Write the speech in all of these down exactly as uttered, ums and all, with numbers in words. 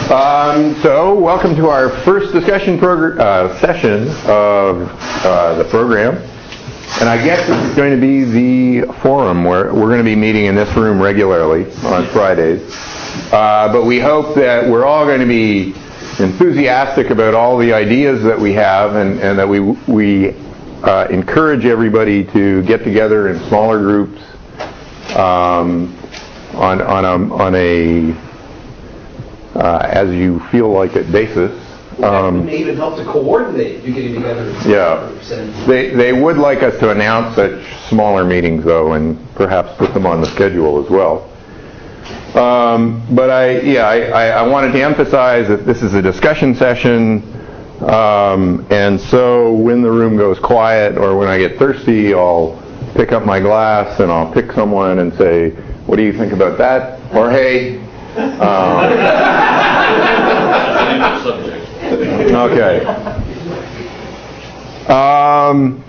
Um, so, welcome to our first discussion progr- uh, session of uh, the program. And I guess this is going to be the forum where we're going to be meeting in this room regularly on Fridays. Uh, but we hope that we're all going to be enthusiastic about all the ideas that we have, and, and that we we uh, encourage everybody to get together in smaller groups um, on on a on a uh, as you feel like it basis. Um, may even help to coordinate you getting together in smaller yeah. groups. And They they would like us to announce such smaller meetings though, and perhaps put them on the schedule as well. Um, but I, yeah, I, I wanted to emphasize that this is a discussion session, um, and so when the room goes quiet or when I get thirsty, I'll pick up my glass and I'll pick someone and say, "What do you think about that?" Or, "Hey." Um, okay. Um,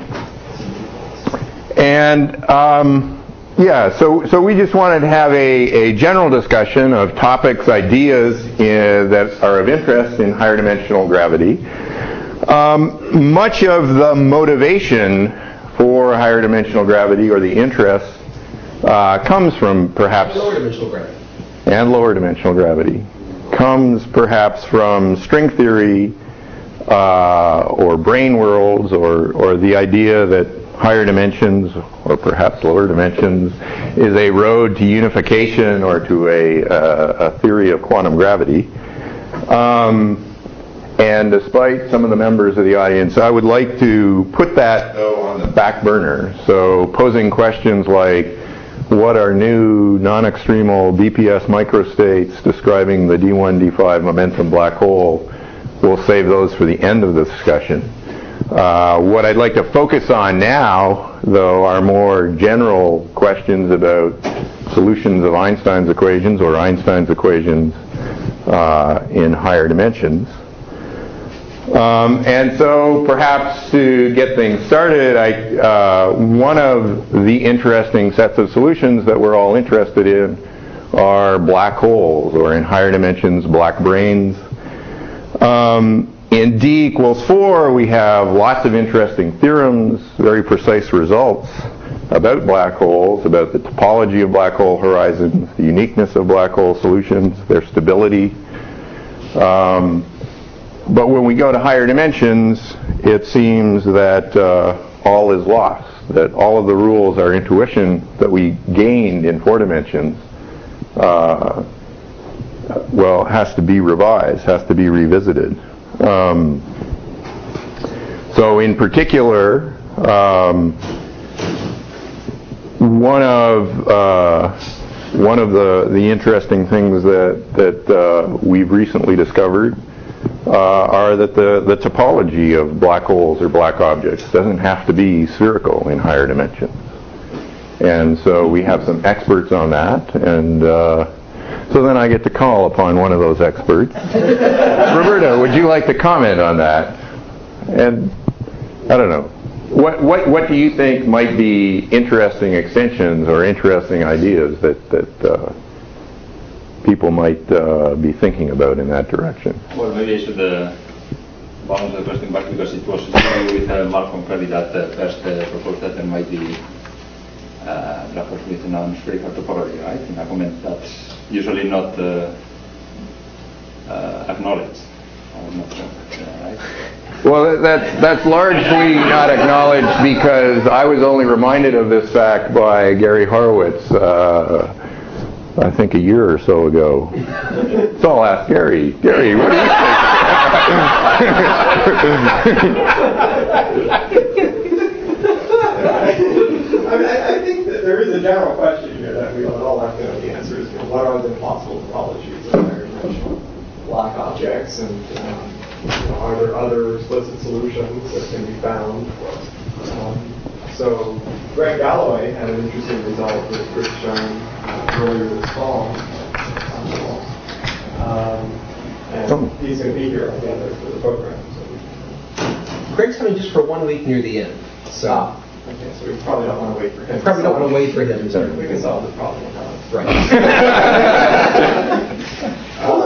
and. Um, Yeah, so so we just wanted to have a, a general discussion of topics, ideas in, that are of interest in higher dimensional gravity. Um, much of the motivation for higher dimensional gravity, or the interest, uh, comes from perhaps lower dimensional gravity. And lower dimensional gravity comes perhaps from string theory, uh, or brane worlds, or or the idea that higher dimensions, or perhaps lower dimensions, is a road to unification or to a, uh, a theory of quantum gravity. Um, and despite some of the members of the audience, I would like to put that though on the back burner. So posing questions like, what are new non-extremal B P S microstates describing the D one D five momentum black hole? We'll save those for the end of the discussion. Uh, what I'd like to focus on now, though, are more general questions about solutions of Einstein's equations, or Einstein's equations uh, in higher dimensions. Um, and so, perhaps to get things started, I, uh, one of the interesting sets of solutions that we're all interested in are black holes, or in higher dimensions, black branes. Um, In D equals four, we have lots of interesting theorems, very precise results about black holes, about the topology of black hole horizons, the uniqueness of black hole solutions, their stability. Um, but when we go to higher dimensions, it seems that uh, all is lost, that all of the rules, our intuition that we gained in four dimensions, uh, well, has to be revised, has to be revisited. Um, so in particular, um, one of uh, one of the the interesting things that that uh, we've recently discovered uh, are that the the topology of black holes or black objects doesn't have to be spherical in higher dimensions, and so we have some experts on that, and. Uh, So then I get to call upon one of those experts. Roberto, would you like to comment on that? And I don't know, what what what do you think might be interesting extensions or interesting ideas that that uh, people might uh, be thinking about in that direction? Well, maybe I should uh, bounce the question back, because it was with uh, Malcolm Kelly that uh, first uh, proposed that there might be uh, black holes with non-spherical topology, right? In a comment that's usually not uh, uh, acknowledged. Not, uh, right? Well, that's that's largely not acknowledged because I was only reminded of this fact by Gary Horowitz, uh, I think a year or so ago. So I'll ask Gary. Gary, what do you think? I, mean, I, I think that there is a general question here that we all have to know the answer is, you know, what are the possible topologies of higher dimensional black objects, and um, you know, are there other explicit solutions that can be found? Um, so Greg Galloway had an interesting result that Chris shown uh, earlier this fall. Um, and he's going to be here together for the program. So. Greg's coming just for one week near the end. So. Ah. Okay, so we probably don't want to wait for him. Probably don't want to wait for him. We can solve the problem. Right. Well, let's take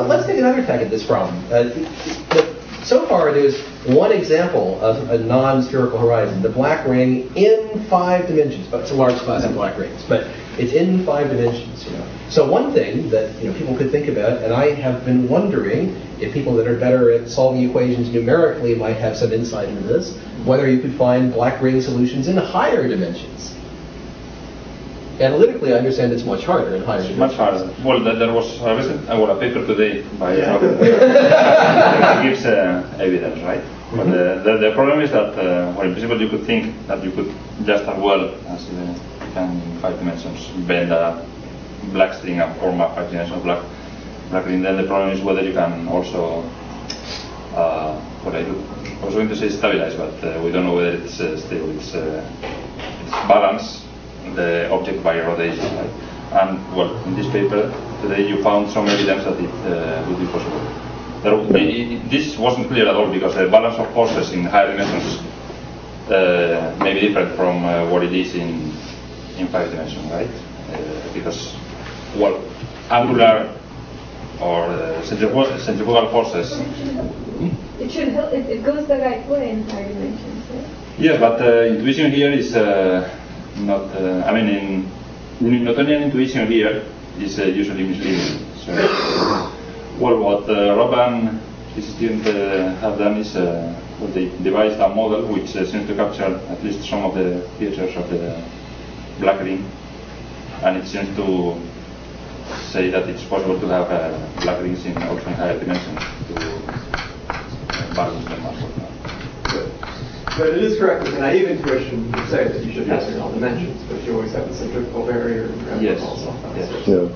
another tack at this problem. Uh, so far, there's one example of a non-spherical horizon, the black ring in five dimensions. But it's a large class of black rings, but it's in five dimensions. You know. So one thing that you know people could think about, and I have been wondering if people that are better at solving equations numerically might have some insight into this, whether you could find black ring solutions in higher dimensions. Analytically, I understand it's much harder in higher dimensions. Much harder. Well, there was a recent, I well, a paper today by Robin that gives uh, evidence, right? Mm-hmm. But the, the, the problem is that, uh, well, in principle, you could think that you could just as well as uh, you can in five dimensions bend a black string and form a five-dimensional black black ring. Then the problem is whether you can also, uh, what I do, I was going to say stabilize, but uh, we don't know whether it's uh, stable. It's, uh, it's balance the object by rotation, right? And well, in this paper today you found some evidence that it uh, would be possible. There, it, this wasn't clear at all because the balance of forces in higher dimensions uh, may be different from uh, what it is in in five dimensions, right? Uh, because well, angular or uh, centrifugal, centrifugal forces. It should help. It, it goes the right way in higher dimensions. Right? Yes, but uh, intuition here is. Uh, Not, uh, I mean, in, in Newtonian intuition here is uh, usually misleading. So, well, what uh, Rob and his student uh, have done is uh, well, they devised a model which uh, seems to capture at least some of the features of the black ring, and it seems to say that it's possible to have uh, black rings in also in higher dimensions to uh, balance the mass of that. But it is correct that the naive intuition would say that you should have in all dimensions, but you always have the centrifugal barrier and yes. also. Yes. Yeah.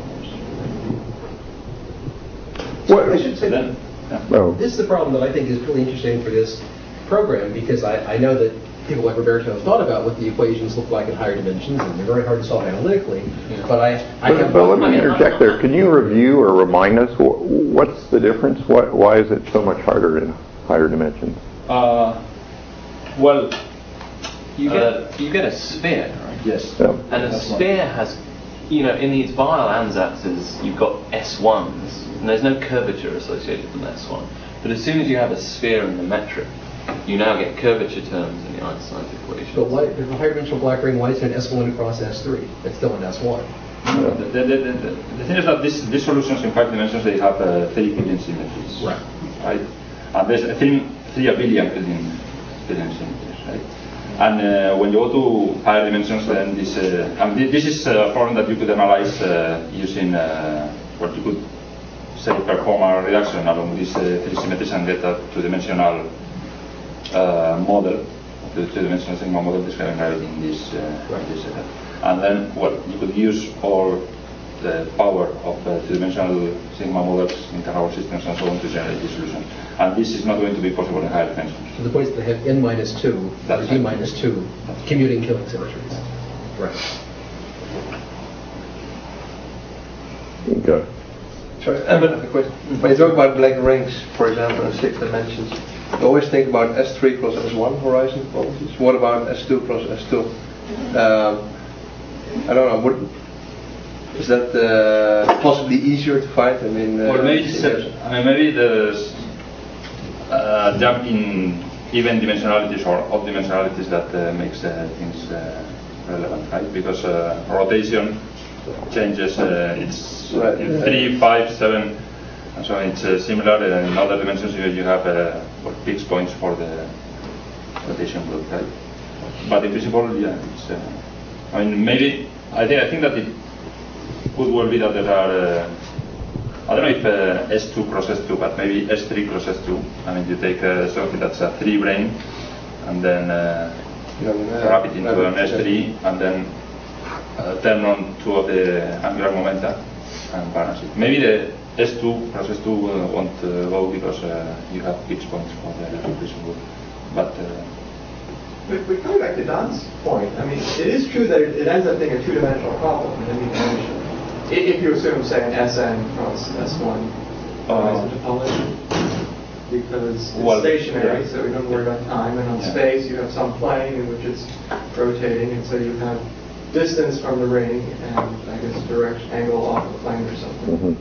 What, I should say then, that yeah. Oh. this is the problem that I think is really interesting for this program because I, I know that people like Roberto have thought about what the equations look like in higher dimensions, and they're very hard to solve analytically. Yeah. But I, I but, have. But let me interject there. Can you review or remind us wh- what's the difference? What, why is it so much harder in higher dimensions? Uh, well, you get uh, you get a sphere, right? Yes. Yeah. And a That's sphere one. has, you know, in these Weil ansatz, you've got S ones, and there's no curvature associated with an S one. But as soon as you have a sphere in the metric, you now get curvature terms in the Einstein's equation. But why, if a higher dimensional black ring, why is it an S one across S three? It's still an S one. No, the, the, the, the, the thing is that this, these solutions in five dimensions, they have uh, three Killian symmetries. Right. Right? And there's I think three abelian Killian, Killian symmetries, right? And uh, when you go to higher dimensions, then this, uh, and this is a problem that you could analyze uh, using uh, what you could say perform a reduction along these uh, three symmetries and get a two-dimensional uh, model, the two-dimensional sigma model describing gravity in this, uh, right. this setup. And then, well, you could use all the power of uh, two-dimensional sigma models in Canova systems and so on to generate this solution. And this is not going to be possible in higher dimensions. To the point that they have n minus two That's or d right. minus two commuting Killing symmetries. Right. Okay. Sorry, I have a question. When you talk about black rings, for example, in six dimensions, you always think about S three cross S one horizon topologies. What about S two cross S two? Um, I don't know. Would, is that uh, possibly easier to find? I mean, uh, Well, maybe it's, uh, I mean, maybe the uh, jump in even dimensionalities or odd dimensionalities that uh, makes uh, things uh, relevant, right? Because uh, rotation changes. Uh, it's Right. in three, five, seven, and so it's uh, similar. Uh, in other dimensions, you, you have uh, fixed points for the rotation group, right? But in principle, yeah, it's. Uh, I mean, maybe I think I think that it could well be that there are. Uh, I don't know if uh, S two cross S two, but maybe S three cross S two. I mean, you take uh, something that's a three brane, and then uh, uh, wrap it into an S three, and then uh, turn on two of the angular momenta and balance it. Maybe the S two cross S two uh, won't uh, go because uh, you have fixed points for the rotation group. But uh, But, but coming back to Don's point, I mean, it is true that it, it ends up being a two-dimensional problem in any dimension. If, if you assume, say, an S n cross S one horizon topology, because it's Well, stationary, yeah. so we don't worry about time, and on Yeah. space you have some plane in which it's rotating, and so you have distance from the ring and I guess direction angle off the plane or something. Mm-hmm.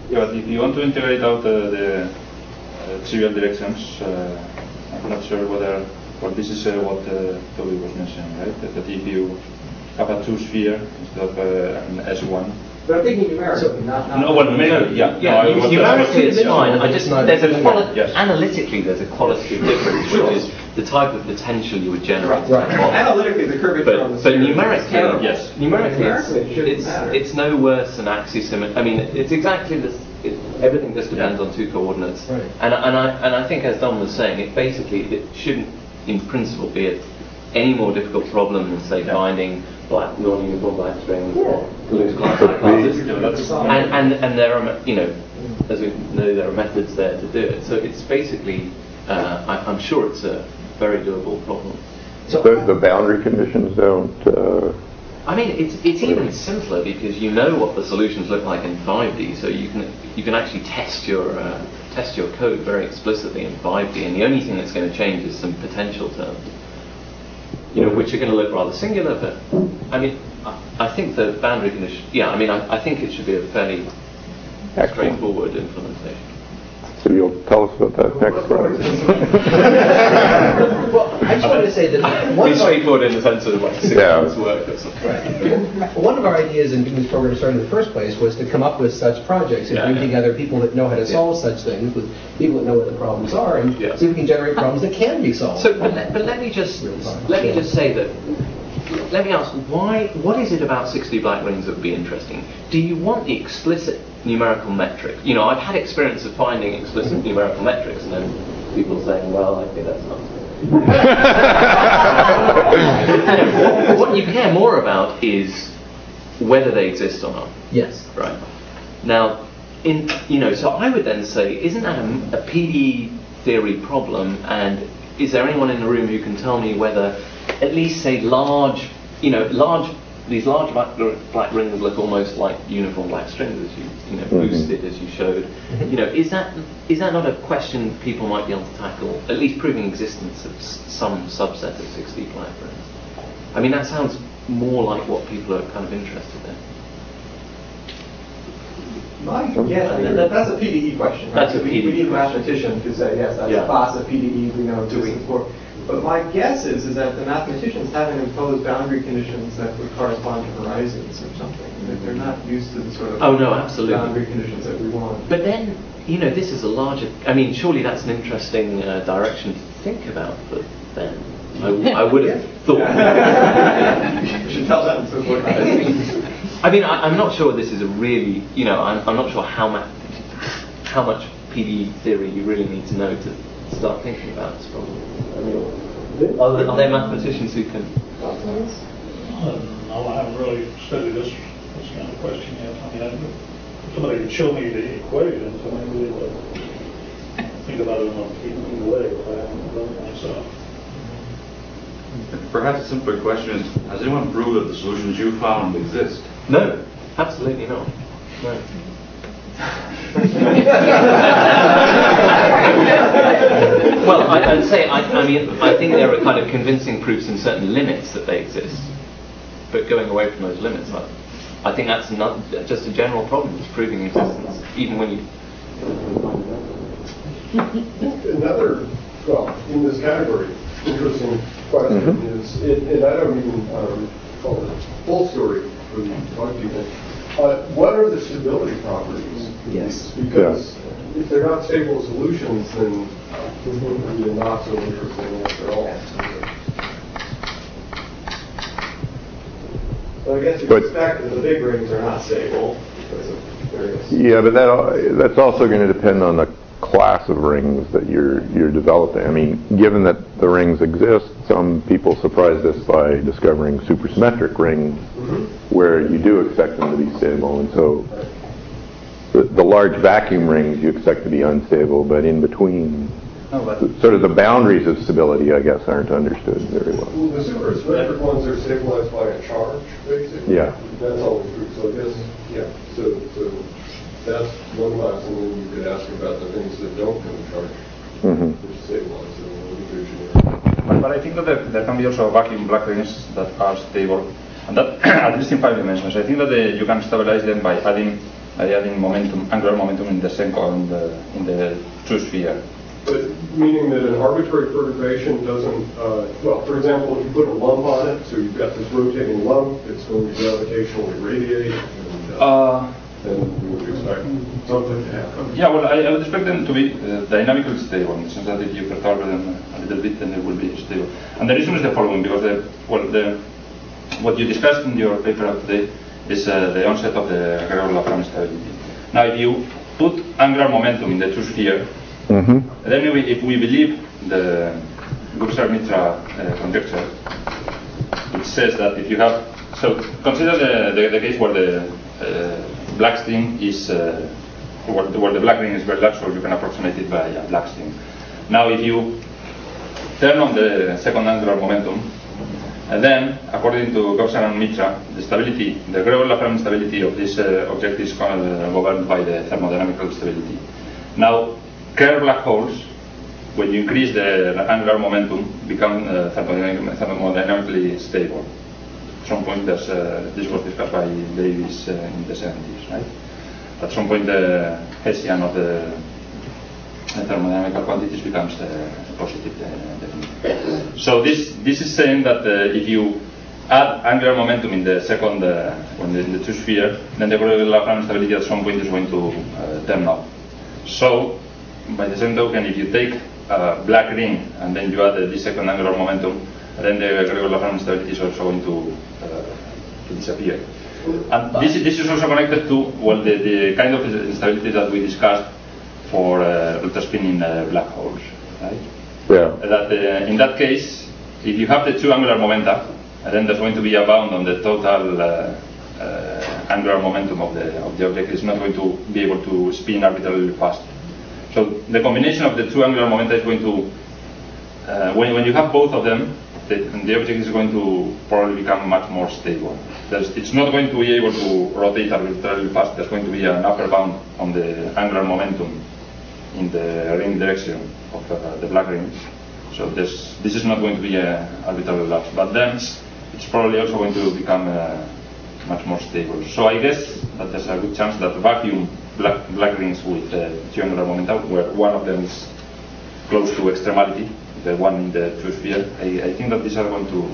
Yeah, but if you want to integrate out uh, the uh, trivial directions, uh, I'm not sure whether, well, this is uh, what uh, Toby was mentioning, right? That, that if you have a two sphere instead of uh, an S one. But I'm thinking numerically, not, not. No, well, numerically, yeah. Yeah, no, I was- numerically it's Dimensional, fine. I it's just not- there's a quali- Yes. analytically there's a qualitative difference, Sure. which is the type of potential you would generate. Right. Analytically, the curvature on the But, but sphere is numerically, terrible. Yes. numerically, Numerically, it it's, shouldn't it's, matter. it's no worse than axisymmetry. I mean, it's exactly this. It, everything just depends on two coordinates. Right. And and I and I think, as Don was saying, it basically it shouldn't, in principle, be a, any more difficult problem than say Yeah. finding black non-uniform black strings Yeah. or loose class classes. Yeah, that's- And, and and there are me- you know, as we know, there are methods there to do it. So it's basically, uh, I, I'm sure it's a very doable problem. So The, the boundary conditions don't. Uh, I mean, it's it's even simpler because you know what the solutions look like in five D, so you can you can actually test your uh, test your code very explicitly in five D, and the only thing that's going to change is some potential terms, you know, which are going to look rather singular. But I mean, I, I think the boundary condition. Yeah, I mean, I, I think it should be a fairly Excellent. straightforward implementation. so you'll tell us about that next time. well, I just wanted to say that one Be of our, straightforward in the sense of like six Yeah. months work or something. one of our ideas in getting this program started in the first place was to come up with such projects and Yeah, bring yeah. together people that know how to solve such things with people that know what the problems are, and Yeah. see if we can generate problems that can be solved. So, but let, but let me just Real time. let me just say that. Let me ask, why? What is it about six D black rings that would be interesting? Do you want the explicit numerical metric? You know, I've had experience of finding explicit numerical metrics, and then people saying, "Well, I think that's not." What you care more about is whether they exist or not. Yes. Right. Now, in you know, so I would then say, isn't that a, a P D E theory problem? And is there anyone in the room who can tell me whether, at least say large, you know, large these large black, black rings look almost like uniform black strings, as you you know Mhm. boosted as you showed. You know, is that is that not a question people might be able to tackle? At least proving existence of s- some subset of six D black rings. I mean, that sounds more like what people are kind of interested in. My guess, I mean, that, that's a P D E question, right? That's a we, P D E we need a question. mathematician to say, yes, that's Yeah. a class of P D E we know Do we- exists for. But my guess is, is that the mathematicians haven't imposed boundary conditions that would correspond to horizons or something. That they're not used to the sort of Oh, no, absolutely. boundary conditions that we want. But then, you know, this is a larger. I mean, surely that's an interesting uh, direction to think about for them. I, I would have thought. You should tell them to look at it. I mean, I, I'm not sure this is a really. You know, I'm, I'm not sure how much how much P D E theory you really need to know to start thinking about this problem. I mean, are, there- are there mathematicians who can? I don't know, I haven't really studied this, this kind of question yet. I mean, I, if somebody could show me the equations, I might be able to think about it in a, in a way, but I haven't done it myself. Perhaps a simpler question is, has anyone proved that the solutions you found exist? No, absolutely not. No. Well, I, I'd say, I, I mean, I think there are kind of convincing proofs in certain limits that they exist. But going away from those limits, I, I think that's not just a general problem, is proving existence, even when you... Another, well, in this category, interesting question Mhm. is, and and I don't even um, call it full story for the talk people, uh, what are the stability properties? Yes. Because if they're not stable solutions, then this would be not so interesting after all. So I guess you But- expect that the big rings are not stable because of various. Yeah, but that that's also going to depend on the class of rings that you're you're developing. I mean, given that the rings exist, some people surprised us by discovering supersymmetric rings Mhm. where you do expect them to be stable, and so the, the large vacuum rings you expect to be unstable, but in between, No, but sort of the boundaries of stability, I guess, aren't understood very well. Well, the supersymmetric ones are stabilized by a charge, basically. Yeah. That's always true. So I guess, yeah. So, so that's one class, and then you could ask about the things that don't come in charge, Mm-hmm. which stabilize them in the engineering. But, but I think that there, there can be also vacuum black rings that are stable, and that at least in five dimensions. I think that the, you can stabilize them by adding by adding momentum, angular momentum in the second, uh, in the true sphere. But meaning that an arbitrary perturbation doesn't, uh, well, for example, if you put a lump on it, so you've got this rotating lump, it's going to gravitationally radiate, and uh, Uh, then you would expect something to happen. Yeah, well, I, I would expect them to be uh, dynamically stable, in the sense that if you perturb them a little bit, then they will be stable. And the reason is the following, because the, well, the, what you discussed in your paper today is uh, the onset of the Gregor-Laflamme stability. Now, if you put angular momentum in the true sphere, Mm-hmm. then we, if we believe the Gupsar-Mitra uh, conjecture, it says that if you have, so consider the, the, the case where the uh, black string is, uh, where, the, where the black ring is very large, so you can approximate it by a black string. Now if you turn on the second angular momentum, and then, according to Gupsar and Mitra, the stability, the Gregor-Laflamme stability of this uh, object is uh, governed by the thermodynamical stability. Now, curved black holes, when you increase the angular momentum, become uh, thermodynamically stable. At some point, there's, uh, this was discussed by Davis uh, in the seventies, right? At some point, the Hessian of the thermodynamical quantities becomes uh, positive uh, definition. So this this is saying that uh, if you add angular momentum in the second, uh, when the, in the true sphere, then the Gregor-Laflamme stability at some point is going to uh, turn off. So, by the same token, if you take a black ring and then you add uh, this second angular momentum, then the Gregor-Laflamme stability is also going to, uh, to disappear. And this, this is also connected to, well, the, the kind of instability that we discussed for uh, ultra-spinning uh, black holes, right? Yeah. That uh, in that case, if you have the two angular momenta, then there's going to be a bound on the total uh, uh, angular momentum of the of the object. It's not going to be able to spin arbitrarily fast. So the combination of the two angular momenta is going to, uh, when when you have both of them, the, the object is going to probably become much more stable. There's, it's not going to be able to rotate arbitrarily fast. There's going to be an upper bound on the angular momentum in the ring direction of uh, the black ring. So this this is not going to be uh, arbitrarily large. But then it's probably also going to become uh, much more stable. So I guess that there's a good chance that vacuum black, black rings with uh, two angular momenta, where one of them is close to extremality, the one in the true sphere, I, I think that these are going to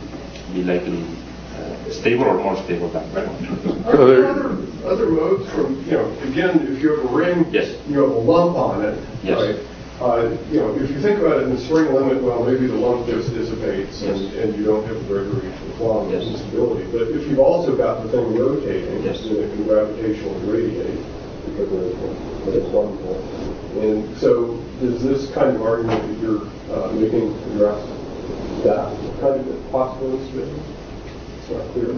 be likely uh, stable or more stable than that. Are there other, other modes from, you know, again, if you have a ring, yes. you have a lump on it, yes. right? Uh, you know, if you think about it in the spring limit, well, maybe the lump just dissipates yes. and, and you don't have the Gregory-Laflamme yes. instability. But if you've also got the thing rotating, yes. then it can gravitationally radiate because of the quantum point. And so, does this kind of argument that you're uh, making address that kind of possible instability? It's not clear.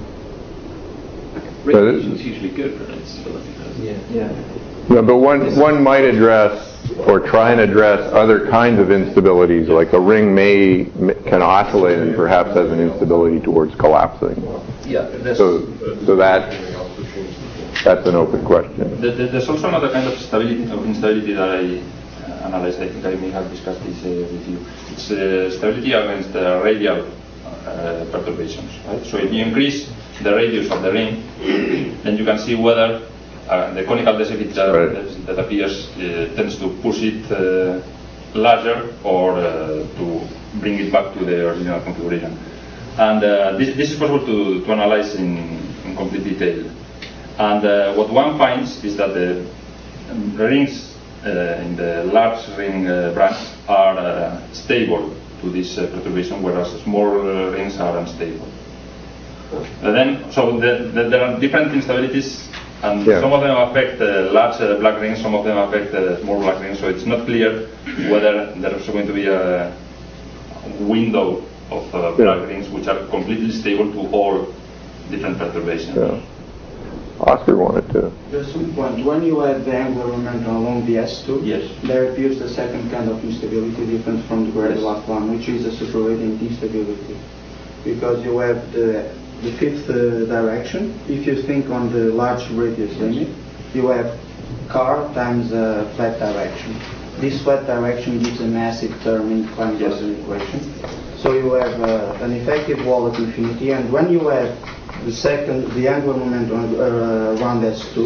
Radiation is usually good for instability. Yeah. Yeah. No, but one one might address or try and address other kinds of instabilities, like a ring may can oscillate and perhaps has an instability towards collapsing. Yeah. So, so that that's an open question. The, the, there's also another kind of stability of instability that I uh, analyzed. I think I may have discussed this uh, with you. It's uh, stability against uh, radial uh, perturbations. Right? So if you increase the radius of the ring, then you can see whether uh, the conical density that, right. that appears uh, tends to push it uh, larger or uh, to bring it back to the original configuration. And uh, this, this is possible to, to analyze in, in complete detail. And uh, what one finds is that the rings uh, in the large ring uh, branch are uh, stable to this uh, perturbation, whereas small uh, rings are unstable. And then, so the, the, there are different instabilities, and yeah. some of them affect uh, large uh, black rings, some of them affect uh, small black rings. So it's not clear whether there's going to be a window of uh, black yeah. rings which are completely stable to all different perturbations. Yeah. Oscar wanted to. Just one point. When you add the angular momentum along the S two, yes. there appears the second kind of instability different from the Gregor-Laflamme, yes. which is the superradiant instability. Because you have the, the fifth uh, direction. If you think on the large radius limit, you have car times a flat direction. This flat direction gives a massive term in Klein-Boson equation. So you have uh, an effective wall at infinity, and when you have the second, the angular momentum uh, around S two,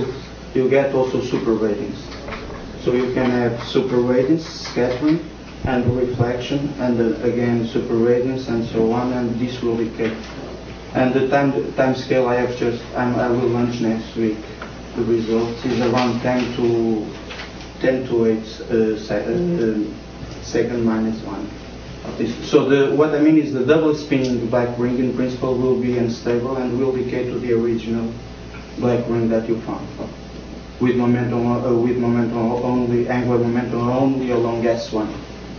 you get also super ratings. So you can have super ratings, scattering, and reflection, and then again super ratings, and so on, and this will be kept. And the time time scale I have just, I'm, I will launch next week. The results is around ten to ten to eight uh, se uh, second minus one. So the, what I mean is the double spinning black ring in principle will be unstable and will decay to the original black ring that you found. With momentum, uh, with momentum only, angular momentum only along S one.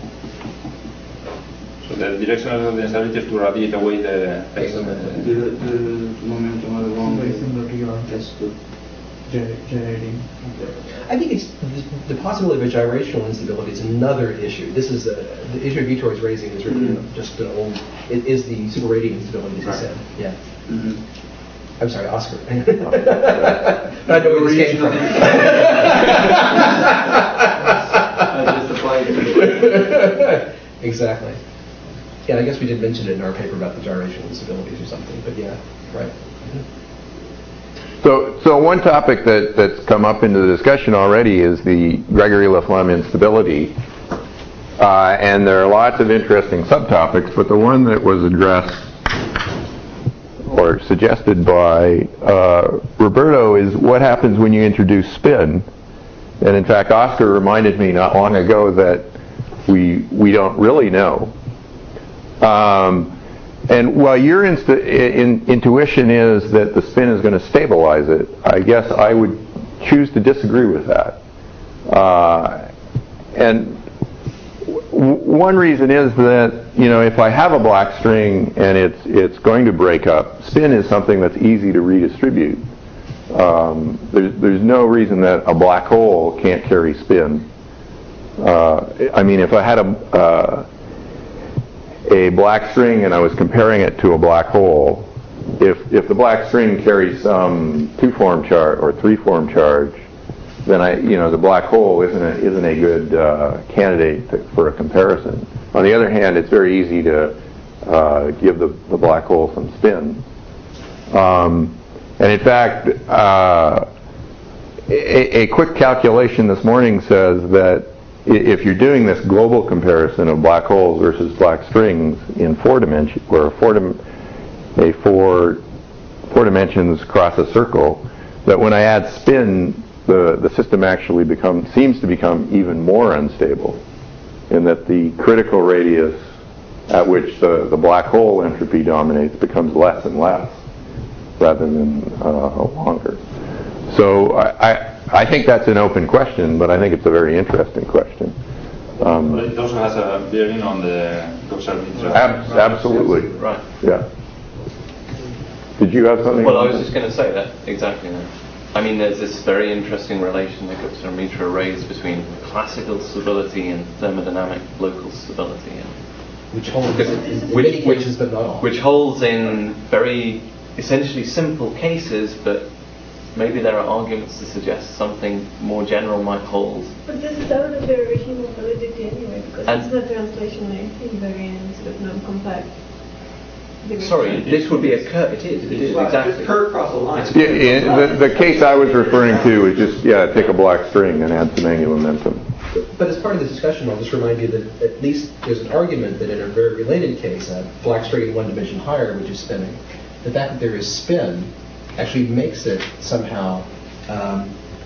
So the direction of the instability is to radiate away the the, the momentum along very similar to your S two. Generating. I think it's the, the possibility of a gyrational instability is another issue. This is a, the issue Vitor is raising is really mm-hmm. just an old. It is the super radiating instability, as right. he said. Yeah. Mm-hmm. I'm sorry, Oscar. I know where this came from. I just applied it. Exactly. Yeah, I guess we did mention it in our paper about the gyrational instabilities or something. But yeah, right. Mm-hmm. So, so one topic that, that's come up into the discussion already is the Gregory-LaFlamme instability. Uh, and there are lots of interesting subtopics, but the one that was addressed or suggested by uh, Roberto is what happens when you introduce spin. And in fact, Oscar reminded me not long ago that we, we don't really know. Um, And while your inst- in, intuition is that the spin is going to stabilize it, I guess I would choose to disagree with that. Uh, and w- one reason is that, you know, if I have a black string and it's it's going to break up, spin is something that's easy to redistribute. Um, there's, there's no reason that a black hole can't carry spin. Uh, I mean, if I had a uh, a black string and I was comparing it to a black hole, if if the black string carries some two-form charge or three-form charge, then I, you know, the black hole isn't a, isn't a good uh, candidate to, for a comparison. On the other hand, it's very easy to uh, give the, the black hole some spin. Um, and in fact, uh, a, a quick calculation this morning says that if you're doing this global comparison of black holes versus black strings in four dimensions, where four, dim- a four, four dimensions cross a circle, that when I add spin, the, the system actually become, seems to become even more unstable, and that the critical radius at which the, the black hole entropy dominates becomes less and less, rather than uh, longer. So I, I I think that's an open question, but I think it's a very interesting question. Um, but it also has a bearing on the observation. Ab- absolutely. Right. Yeah. Did you have something? Well, I was just going to say that, exactly that. I mean, there's this very interesting relation that Gutzler-Mitra raised between classical stability and thermodynamic local stability. And which holds in which, many cases, but not all. Which holds in very essentially simple cases, but maybe there are arguments to suggest something more general might hold. But this is out of their original validity anyway, because and it's not translation invariant, sort of non-compact. Sorry, this would be a curve. It is. It is exactly. It's curved across the line. Yeah, yeah, the, the case I was referring to is just yeah, take a black string and add some angular momentum. But as part of the discussion, I'll just remind you that at least there's an argument that in a very related case, a black string in one dimension higher, which is spinning, the fact that there is spin actually makes it somehow um,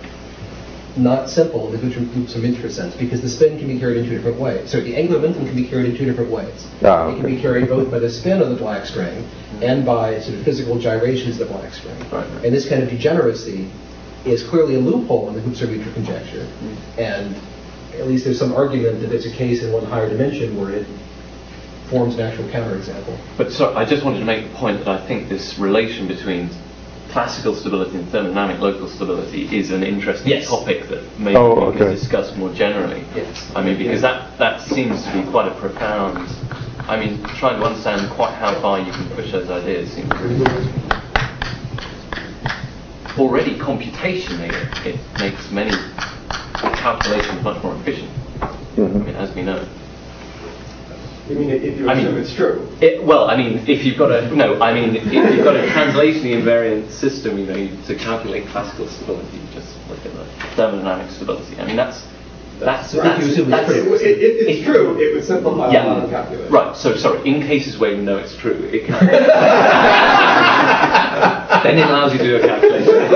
not simple in the Gutzler-Mitra sense, because the spin can be carried in two different ways. So the angular momentum can be carried in two different ways. Ah, okay. It can be carried both by the spin of the black string and by sort of physical gyrations of the black string. Right. And this kind of degeneracy is clearly a loophole in the Gutzler-Mitra conjecture. Mm. And at least there's some argument that there's a case in one higher dimension where it forms an actual counterexample. But sorry, I just wanted to make the point that I think this relation between classical stability and thermodynamic local stability is an interesting yes. topic that maybe oh, we okay. could discuss more generally. Yes. I mean, because that, that seems to be quite a profound, I mean, trying to understand quite how far you can push those ideas seems really interesting. Already computationally, it, it makes many calculations much more efficient, mm-hmm. I mean, as we know. You mean if you I assume mean, it's true? It, well, I mean, if you've got a no, I mean, if you've got a translationally invariant system, you know, you, to calculate classical stability, you just look at the thermodynamic stability. I mean, that's that's Right. that's, If you assume that's, it's true. If, if it's true, it would simplify yeah, a lot of calculation. right. So sorry. In cases where you know it's true, it can. Then it allows you to do a calculation.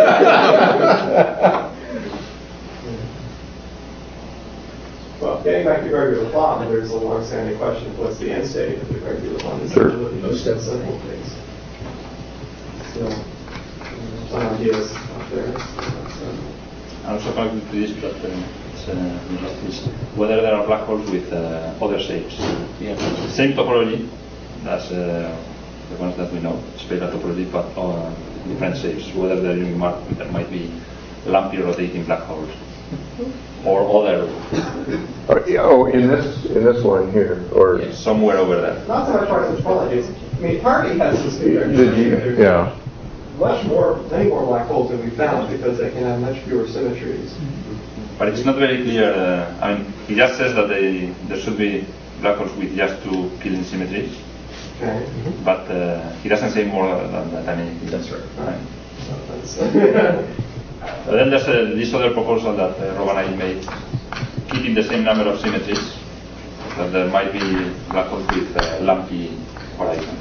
Well, getting back to Gregory Laflamme, there's a long-standing question: what's the end state of the Gregory Laflamme? It's Sure. one of the most simple things. So, some ideas out there. So, I'm also connected to this, but uh, it's, uh, it's whether there are black holes with uh, other shapes. Yeah. Same topology as uh, the ones that we know, spherical topology, but uh, different shapes. Whether there, might, there might be lumpy rotating black holes or other. Or, yeah, oh, in this in this one here, or Yeah, somewhere over there. not so much part of the topology. It's, I mean, Harvey has this conjecture. Did you- There's yeah. much more, many more black holes than we found because they can have much fewer symmetries. But it's not very clear. Uh, I mean, he just says that they, there should be black holes with just two Killing symmetries. Okay. But uh, he doesn't say more than that. I mean, That's right. Right. So that's, But then there's uh, this other proposal that uh, Rob and I made, keeping the same number of symmetries, that there might be black holes with uh, lumpy horizon.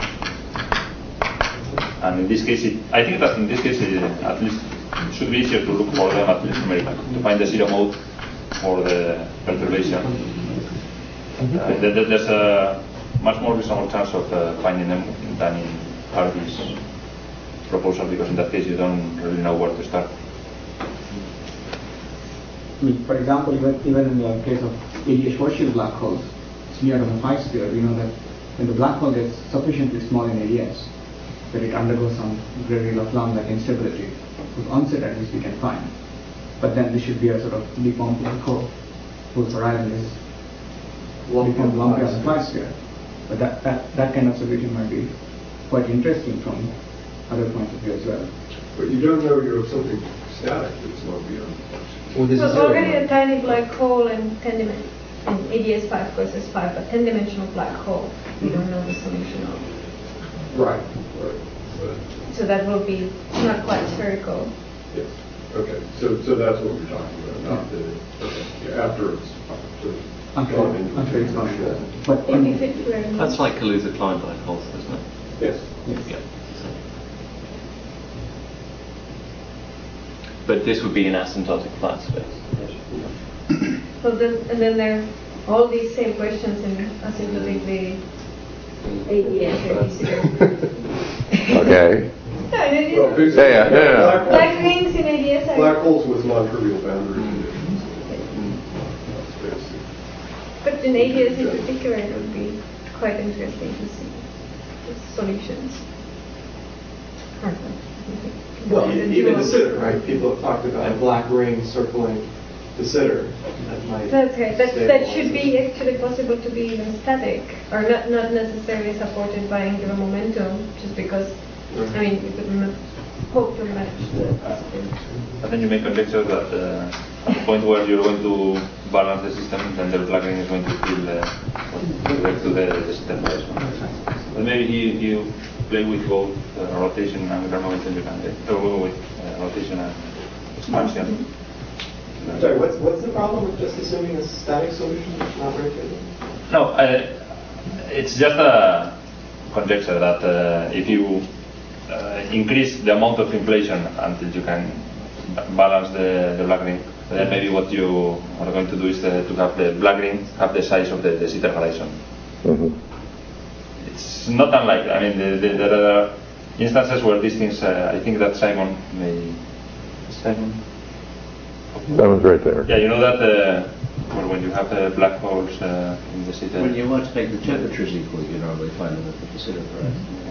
And in this case, it, I think that in this case, it, at least it should be easier to look for them, at least numerically, to find the zero mode for the perturbation. Uh, there, there's a much more reasonable chance of uh, finding them than in Harvey's proposal, because in that case you don't really know where to start. I mean, for example, even, even in the case of A D H-Schwarzschild black holes, it's near to the phi sphere. We know that when the black hole gets sufficiently small in A D S, that it undergoes some Gregory-Laflamme-like instability, whose onset at least we can find. But then this should be a sort of deformed black hole whose horizon is deformed lumpy on the phi sphere. But that, that, that kind of solution might be quite interesting from other points of view as well. But you don't know you have something static that's lumpy on. Well, this Well, is already zero. a tiny black hole in ten dimensions. A D S five versus five, but ten dimensional black hole, we don't know the solution of. Right, right. But, So that will be not quite spherical. yes. Okay. So so that's what we're talking about, not the okay. Yeah, after it's sort of After- gone into after it's the gone. shell. But If, when, if it were not. That's like Kaluza-Klein black holes, isn't it? Yes. Yeah. But this would be an asymptotic flat space. So then, and then there are all these same questions in asymptotically A D S or A D C. okay. No, it is. Well, basically, Yeah, yeah, yeah, yeah. black holes- Black rings in A D S are. Black holes with non-trivial boundary conditions. Space. But in A D S in particular, it would be quite interesting to see the solutions. Well, e- even de Sitter, right? People have talked about a black ring circling de Sitter. That might That's right. That, that stabilize should it. be actually possible to be even static, or not not necessarily supported by angular momentum, just because, I mean, you could not hope to match the possibility. But then you may conjecture that uh, at the point where you're going to balance the system, then the black ring is going to feel uh, back to the, the system horizon. But maybe you, you play with both uh, rotation and angular momentum, you can get, or with uh, rotation and expansion. Sorry, what's what's the problem with just assuming a static solution, not rotating? No, uh, it's just a conjecture that uh, if you uh, increase the amount of inflation until you can b- balance the, the black ring, then maybe what you are going to do is uh, to have the black ring have the size of the, the sitter horizon. Mm-hmm. It's not unlikely. I mean, the, the, there are instances where these things, uh, I think that Simon may... Simon? That one's right there. Yeah, you know that uh, well, when you have uh, black holes uh, in the sitter... When you want to make the temperatures equal, you normally find them at the sitter horizon. Yeah.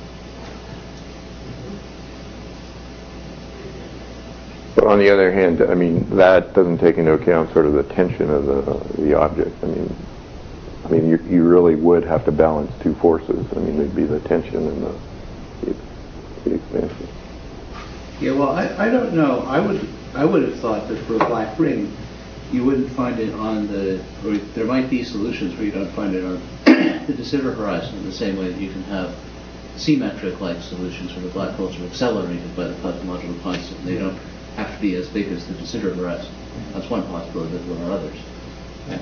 But on the other hand, I mean, that doesn't take into account sort of the tension of the the object. I mean, I mean, you you really would have to balance two forces. I mean, there'd be the tension and the the, the expansion. Yeah, well, I, I don't know. I would I would have thought that for a black ring, you wouldn't find it on the, or there might be solutions where you don't find it on the de Sitter horizon in the same way that you can have symmetric-like solutions where the black holes are accelerated by the cosmological constant. They don't have to be as big as the de Sitter horizon. That's one possibility, but there are others. Yeah.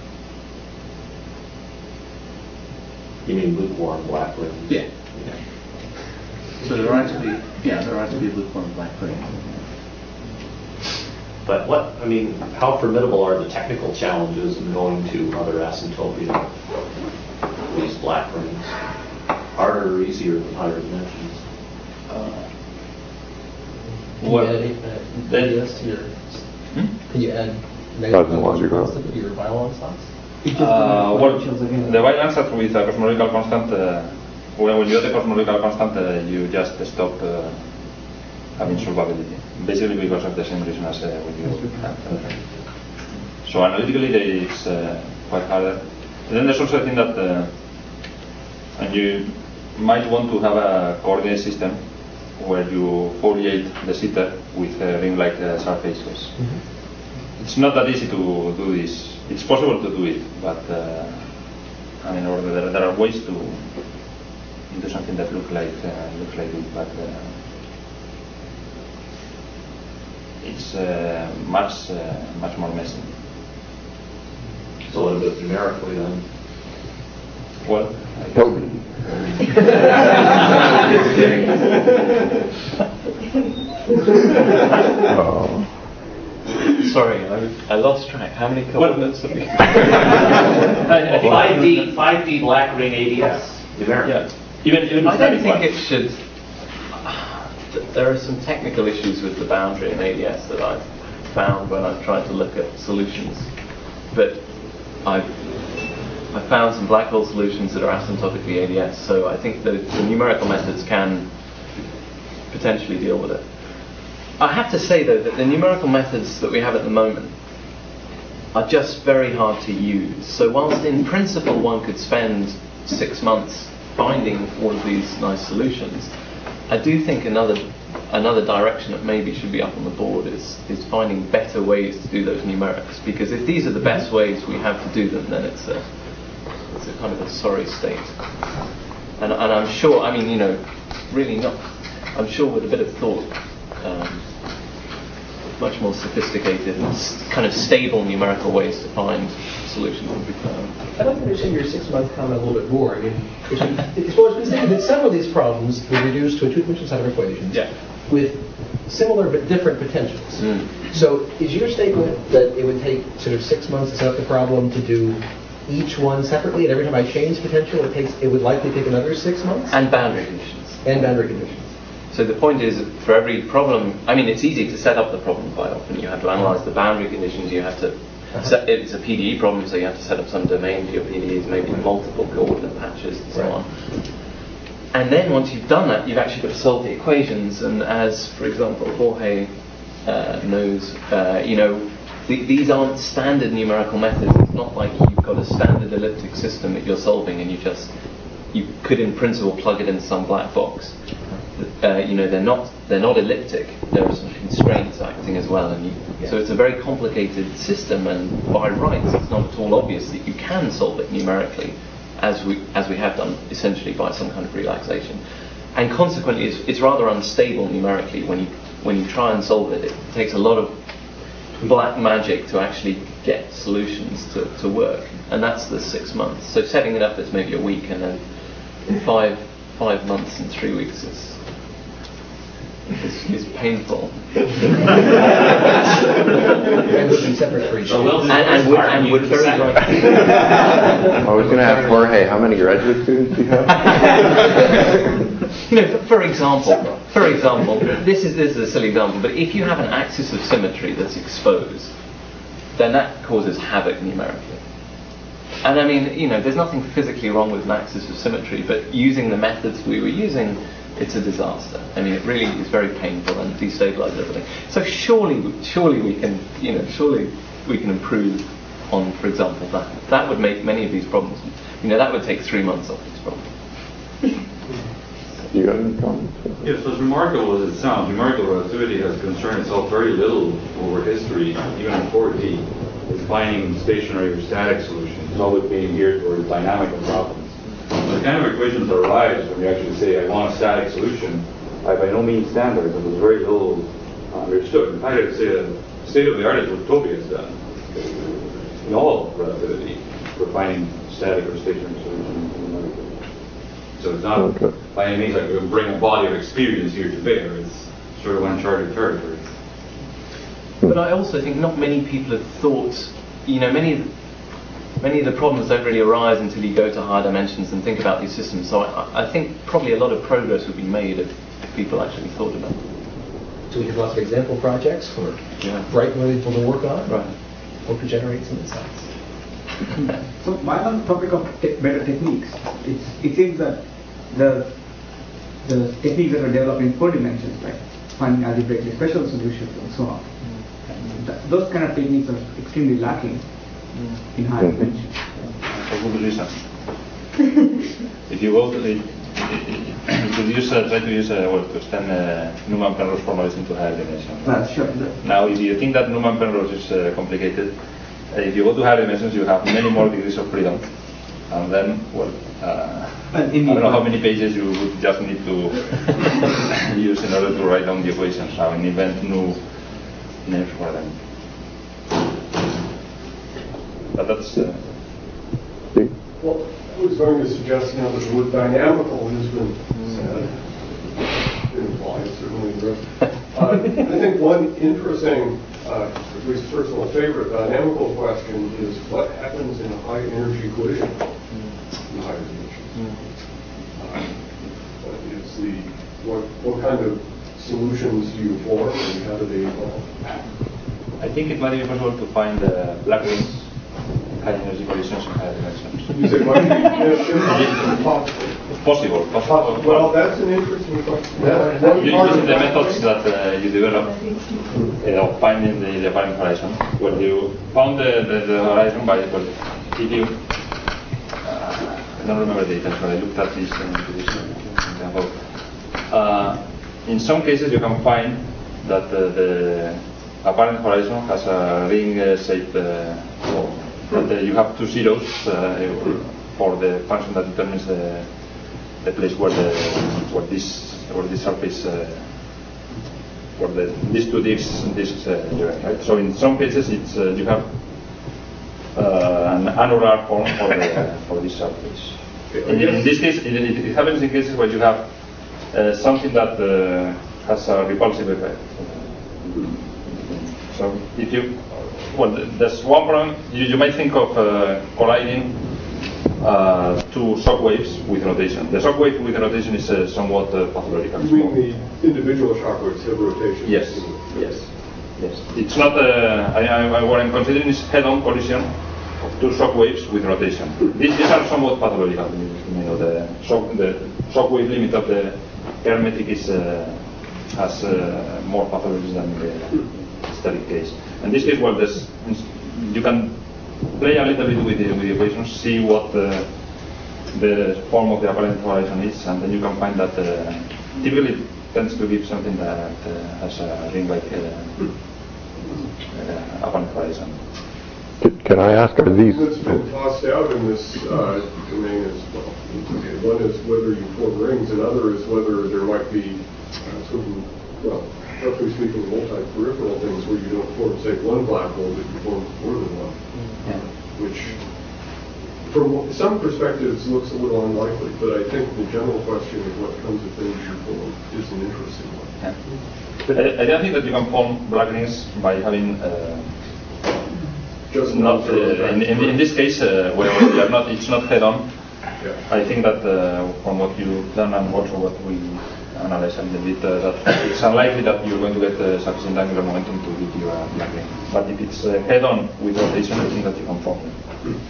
You mean lukewarm black rings? Yeah. yeah. So there ought to be, yeah, there ought to be a lukewarm black ring. But what, I mean, how formidable are the technical challenges in going to other asymptotic these black rings? Harder or easier than higher dimensions? Uh, what? Can you add uh, A D S to your? Hmm? Can you add negative constant to your Biolon slots? Uh, well, the Biolon slot with a cosmological constant, uh, when, when you add the cosmological constant, uh, you just stop uh, having solvability. Basically because of the same reason as uh, when you have. Uh, so analytically it's uh, quite harder. And then there's also a thing that uh, and you might want to have a coordinate system where you foliate the sitter with uh, ring-like uh, surfaces. Mm-hmm. It's not that easy to do this. It's possible to do it, but uh, I mean, or there, there are ways to do something that look like uh, looks like it, but uh, it's uh, much uh, much more messy. It's a little bit numerically then. Well, Toby. oh. Sorry, I, I lost track. How many coordinates have we? five D, five D black ring A D S. Yeah. Even, even I don't think it should. There are some technical issues with the boundary in A D S that I've found when I've tried to look at solutions. But I've I found some black hole solutions that are asymptotically A D S, so I think the, the numerical methods can potentially deal with it. I have to say though that the numerical methods that we have at the moment are just very hard to use. So whilst in principle one could spend six months finding all of these nice solutions, I do think another another direction that maybe should be up on the board is is finding better ways to do those numerics, because if these are the best ways we have to do them, then it's a it's a kind of a sorry state. And, and I'm sure, I mean, you know, really not, I'm sure with a bit of thought, um, much more sophisticated and s- kind of stable numerical ways to find solutions would be found. I'd like to understand your six-month comment a little bit more. I mean, it's been, it's, well, it's been stated that several of these problems were reduced to a two-dimensional set of equations yeah. with similar but different potentials. Mm. So is your statement that it would take sort of six months to set up the problem to do each one separately, and every time I change potential, it takes it would likely take another six months? And boundary conditions. And boundary conditions. So the point is, for every problem, I mean, it's easy to set up the problem quite often. You have to analyze the boundary conditions. You have to uh-huh. set, it's a P D E problem, so you have to set up some domain for your P D Es, maybe multiple coordinate patches and so right. on. And then once you've done that, you've actually got to solve the equations. And as, for example, Jorge uh, knows, uh, you know, th- these aren't standard numerical methods. It's not like you've got a standard elliptic system that you're solving and you just, you could in principle plug it into some black box. Uh, you know, they're not they're not elliptic. There are some constraints acting as well, and you, yeah. so it's a very complicated system. And by rights, it's not at all obvious that you can solve it numerically, as we as we have done essentially by some kind of relaxation. And consequently, it's, it's rather unstable numerically. When you when you try and solve it, it takes a lot of black magic to actually get solutions to, to work, and that's the six months. So setting it up is maybe a week, and then five five months and three weeks is. Is, is painful. And would be separate for each. And, and would, and would very likely. I was going to ask Jorge, how many graduate students do you have? You know, for, for example, for example, this is this is a silly example, but if you have an axis of symmetry that's exposed, then that causes havoc numerically. And I mean, you know, there's nothing physically wrong with an axis of symmetry, but using the methods we were using, it's a disaster. I mean, it really is very painful and destabilizes everything. So surely, surely we can, you know, surely we can improve on, for example, that. That would make many of these problems, you know, that would take three months off these problems. You got any comments? Yes, as remarkable as it sounds, numerical relativity has concerned itself very little over history, even in four D, defining stationary or static solutions. It's always being geared towards dynamical problems. So the kind of equations that arise when you actually say, I want a static solution, I by no means standard, and there's very little understood. In fact, I'd say the state of the art is what Toby has done. In all of relativity, we're finding static or stationary solutions. So it's not okay. by any means like we bring a body of experience here to bear. It's sort of uncharted territory. But I also think not many people have thought, you know, many many of the problems don't really arise until you go to higher dimensions and think about these systems. So I, I think probably a lot of progress would be made if people actually thought about it. So we have lots of example projects for yeah. bright people to work on. Right. Hope to generate some insights. So while on the topic of te- better techniques, it's, it seems that the the techniques that are developed in four dimensions, like finding algebraically special solutions and so on, mm. th- those kind of techniques are extremely lacking mm. in higher dimensions. For good reason. If you go to the, you could use, uh, try to use uh, well, to extend uh, Newman-Penrose formalism to higher dimensions. Uh, sure. Now, if you think that Newman-Penrose is uh, complicated, uh, if you go to higher dimensions, you have many more degrees of freedom, and then, well, uh, I don't know how many pages you would just need to use in order to write down the equations. I mean, invent new names for them. But that's. Uh, well, I was going to suggest now that the word dynamical has been said, implied certainly. Uh, I think one interesting, uh, at least personal favorite, dynamical question is what happens in a high energy collision in higher dimensions. Uh, is the what what kind of solutions do you form and how do they evolve? I think it might be possible to find uh, black rings. High energy collisions in higher dimensions. Is it likely? Yes, possible. Possible. Possible. Well, that's an interesting question. Yeah. Using the methods that uh, you develop, you know, finding the, the apparent horizon. When you found the, the, the horizon by, well, if you, uh, I don't remember the details, but I looked at this uh, this example. Uh, in some cases, you can find that uh, the apparent horizon has a ring-shaped uh, form. That uh, you have two zeros uh, for the function that determines the, the place where the where this where this surface uh, where the these two disks disks uh, join, right? So in some cases it's uh, you have uh, an annular form for the for this surface. In, in this case, it, it, it happens in cases where you have uh, something that uh, has a repulsive effect. So if you Well, there's one problem. You, you might think of uh, colliding uh, two shock waves with rotation. The shock wave with rotation is uh, somewhat uh, pathological. You mean the individual shock waves have rotation? Yes, yes, yes. It's not. Uh, I, I, what I'm considering is head-on collision of two shock waves with rotation. These, these are somewhat pathological. You know, the shock, the shock wave limit of the hermetic is uh, has uh, more pathology than the static case. In this case, well, there's, you can play a little bit with the, with the equations, see what uh, the form of the apparent horizon is, and then you can find that uh, typically it tends to give something that uh, has a ring-like uh, uh, apparent horizon. Can I ask, are these... What's been tossed out in this uh, domain is, well, one is whether you form rings, and other is whether there might be uh, certain, well, roughly speaking, multi-peripheral things where you don't form, say, one black hole, but you form more than one. Yeah. Which, from some perspectives, looks a little unlikely, but I think the general question of what kinds of things you form is an interesting one. Yeah. But I, I don't think that you can form black rings by having uh, just not uh, in, in, in this case uh, where we are not, it's not head-on. Yeah. I think that uh, from what you've done and also what we analyze a little bit, uh, that it's unlikely that you're going to get uh, sufficient angular momentum to give you a black ring. But if it's uh, head-on with rotation, I think that you can form them.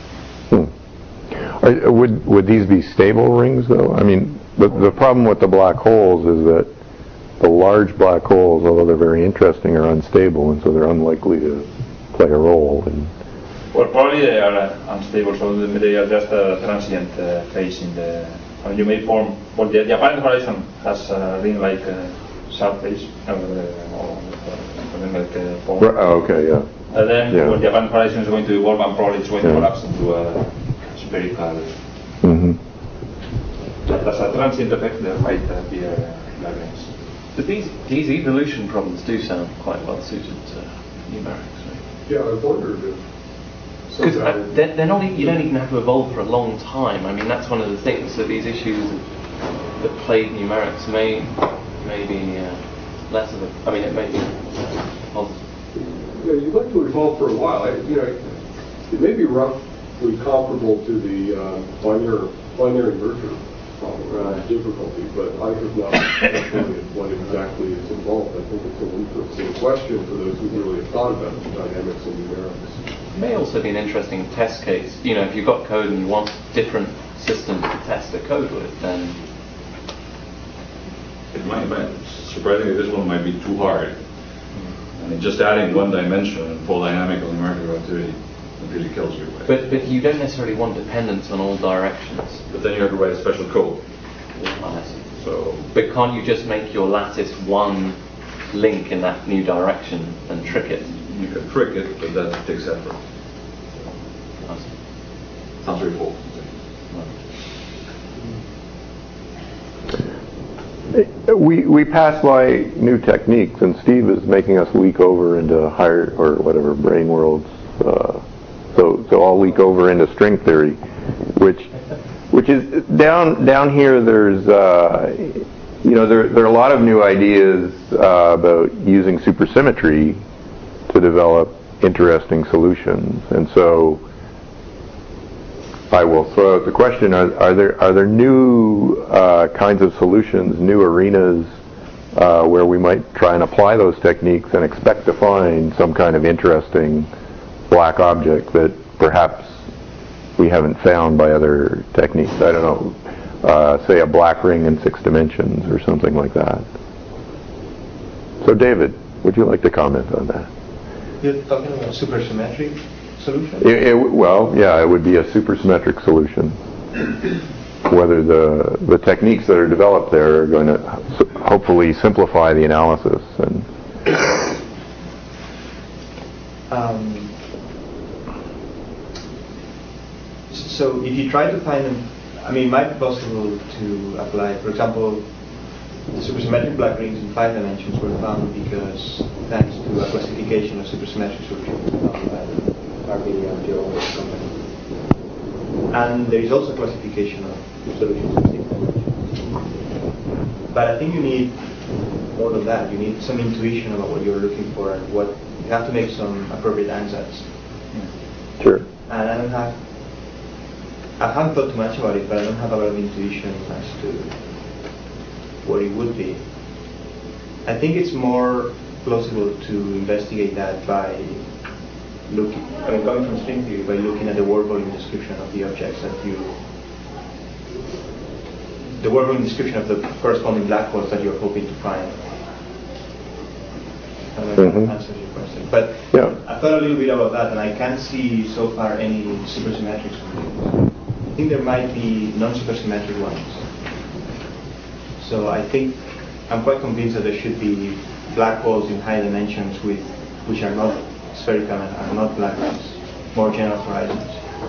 Hmm. Are, would would these be stable rings, though? I mean, the, the problem with the black holes is that the large black holes, although they're very interesting, are unstable, and so they're unlikely to play a role. In well, probably they are uh, unstable, so they are just a transient uh, phase in the... I mean, you may form, well, the, the apparent horizon has a ring-like uh, surface, uh, or ring-like uh, form. Oh, okay, yeah. And then Yeah. when the event horizon is going to evolve, and probably it's going to Yeah. collapse into a spherical. Mm-hmm. As a transient effect, there might uh, be a variance. But these these evolution problems do sound quite well suited to numerics, right? Yeah, I wondered if Because somehow- they're, they're not. e- You don't even have to evolve for a long time. I mean, that's one of the things. So these issues that plague numerics may may be uh, less of a. I mean, it may be positive. Yeah, you'd like to evolve for a while. I, you know, it may be roughly comparable to the um, binary, binary merger problem, uh, difficulty, but I have not calculated what exactly is involved. I think it's an interesting question for those who really have thought about the dynamics and numerics. It may also be an interesting test case. You know, if you've got code and you want different systems to test the code with, then It might, might, surprisingly, this one might be too hard. I mean, just adding one dimension in full dynamical numerical activity really kills you. But but you don't necessarily want dependence on all directions. But then you have to write a special code. So, But can't you just make your lattice one link in that new direction and trick it? you can trick it, but that takes effort. Sounds very cool. We we pass by new techniques, and Steve is making us leak over into higher or whatever brain worlds. Uh, so so I'll leak over into string theory, which which is down down here. There's uh, you know there there are a lot of new ideas uh, about using supersymmetry to develop interesting solutions, and so I will throw out the question: Are, are there are there new uh, kinds of solutions, new arenas uh, where we might try and apply those techniques and expect to find some kind of interesting black object that perhaps we haven't found by other techniques? I don't know, uh, say a black ring in six dimensions or something like that. So, David, would you like to comment on that? You're talking about supersymmetric solution? It, it, well, yeah, it would be a supersymmetric solution. Whether the the techniques that are developed there are going to hopefully simplify the analysis. And um, so if you try to find them, I mean, it might be possible to apply, for example, the supersymmetric black rings in five dimensions were found because thanks to a classification of supersymmetric solutions found by Barbieri and Joe company. And there is also a classification of solutions in six dimensions. But I think you need more than that. You need some intuition about what you're looking for and what you have to make some appropriate ansatz. Sure. And I don't have, I haven't thought too much about it, but I don't have a lot of intuition as to what it would be. I think it's more plausible to investigate that by looking, I mean, coming from string theory, by looking at the world volume description of the objects that you, the world volume description of the corresponding black holes that you're hoping to find. I don't know if Mhm. that answers your question. But Yeah. I thought a little bit about that, and I can't see so far any supersymmetric solutions. I think there might be non-supersymmetric ones. So I think I'm quite convinced that there should be black holes in high dimensions with which are not spherical and are not black holes, more general horizons.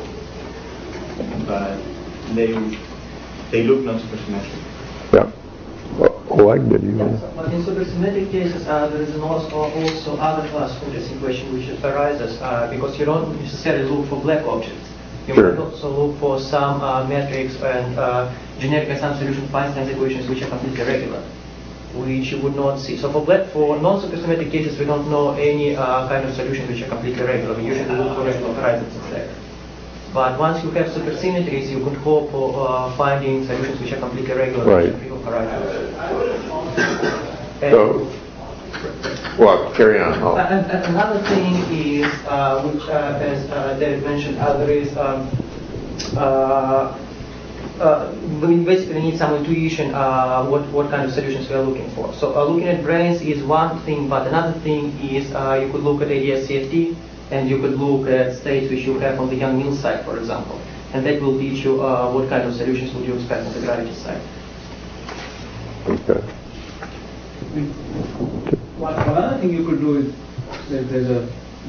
But they they look non-supersymmetric. Yeah. Oleg, did you? Yes, but in supersymmetric cases, uh, there is an also, also other class of interesting question which arises uh, because you don't necessarily look for black objects. You Sure. might also look for some uh, metrics and uh, generic and some solution of Einstein's equations which are completely regular, which you would not see. So for black, for non-supersymmetric cases, we don't know any uh, kind of solutions which are completely regular. We usually look for regular horizons instead. But once you have supersymmetries, you could hope for uh, finding solutions which are completely regular, Right. which are free of horizons. And So, well, carry on. I'll- Uh, and- and Another thing is, uh, which, uh, as uh, David mentioned, uh, there is, um, uh, uh, we basically need some intuition uh, what, what kind of solutions we are looking for. So uh, looking at brains is one thing, but another thing is uh, you could look at A D S C F T, and you could look at states which you have on the Young-Mills side, for example. And that will teach you uh, what kind of solutions would you expect on the gravity side. Okay. One, one other thing you could do is there, there's a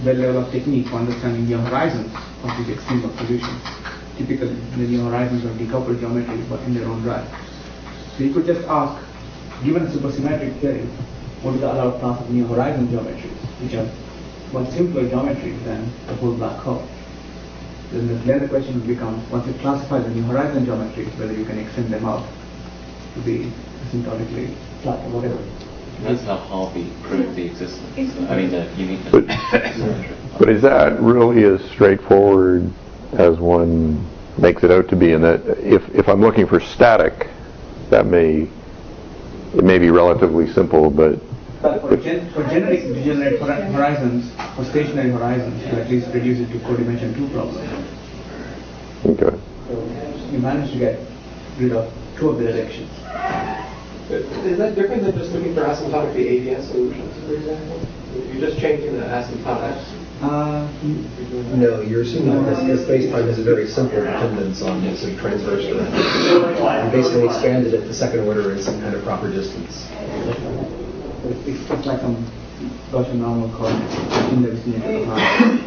well-developed technique for understanding the horizons of these extreme of solutions. Typically, the new horizons are decoupled geometries but in their own right. So you could just ask, given a supersymmetric theory, what is the other class of new horizon geometries, which are much simpler geometries than the whole black hole? Then the, then the question would become, once you classify the new horizon geometries, whether you can extend them out to be asymptotically flat or whatever. That's how Harvey proved the existence. I mean, the uniqueness. But, but is that really as straightforward as one makes it out to be? In that, if if I'm looking for static, that may it may be relatively simple, but But for, gen for generic degenerate horizons, for stationary horizons, you at least reduce it to codimension two problem. Okay. So you manage to get rid of two of the directions. Is that different than just looking for asymptotically A D S solutions, for example? You're just changing the asymptotics. Uh, no, you're assuming that this, this space-time has a very simple dependence on this transverse direction. You basically expanded it to second order in some kind of proper distance. It's just like some Gaussian normal coordinates in the vicinity of the horizon.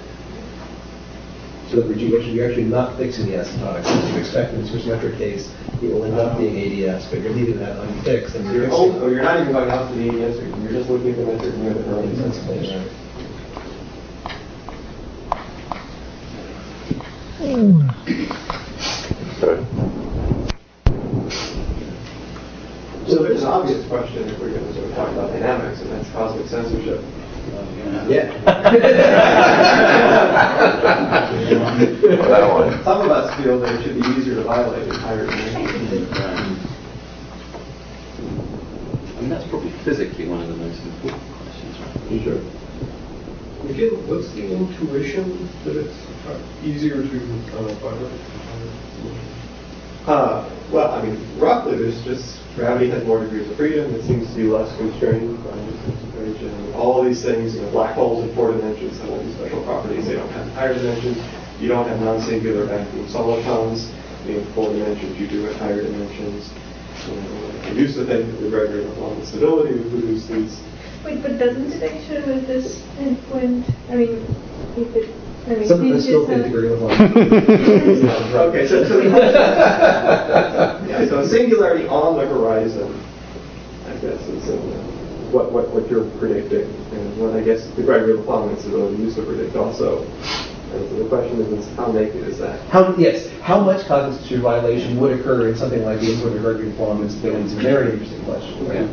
So that you're actually, you're actually not fixing the asymptotics. As you expect in the supersymmetric case, it will end up being A D S, but you're leaving that unfixed. And you're also, you're not even going out to the A D S, you're just looking at the metric near the horizon. Right. So there's an obvious question if we're going to sort of talk about dynamics, and that's cosmic censorship. Yeah. That one. Some of us feel that it should be easier to violate in higher dimensions. I mean, that's probably physically one of the most important questions, right? Sure. Again, what's the intuition that it's easier to uh, violate? Uh, well, I mean, roughly, there's just gravity has more degrees of freedom. It seems to be less constrained by concentration. All of these things, you know, black holes in four dimensions have all these special properties. They don't have higher dimensions. You don't have non-singular vacuum solitons in four dimensions. You do at higher dimensions. You know, I used to think that the Gregory Laplanche stability would produce these. Wait, but doesn't it actually with this endpoint? I mean, if it. I mean, Some of us still think degree of Okay, so, so, yeah, so singularity on the horizon, I guess, is uh, what, what what you're predicting, and what I guess the Gregory Laplanche stability used to predict also. And so the question is, is how naked is that? How yes, how much cognitive violation would occur in something like the input of Gregory Laplanche stability is a very interesting question. Yeah.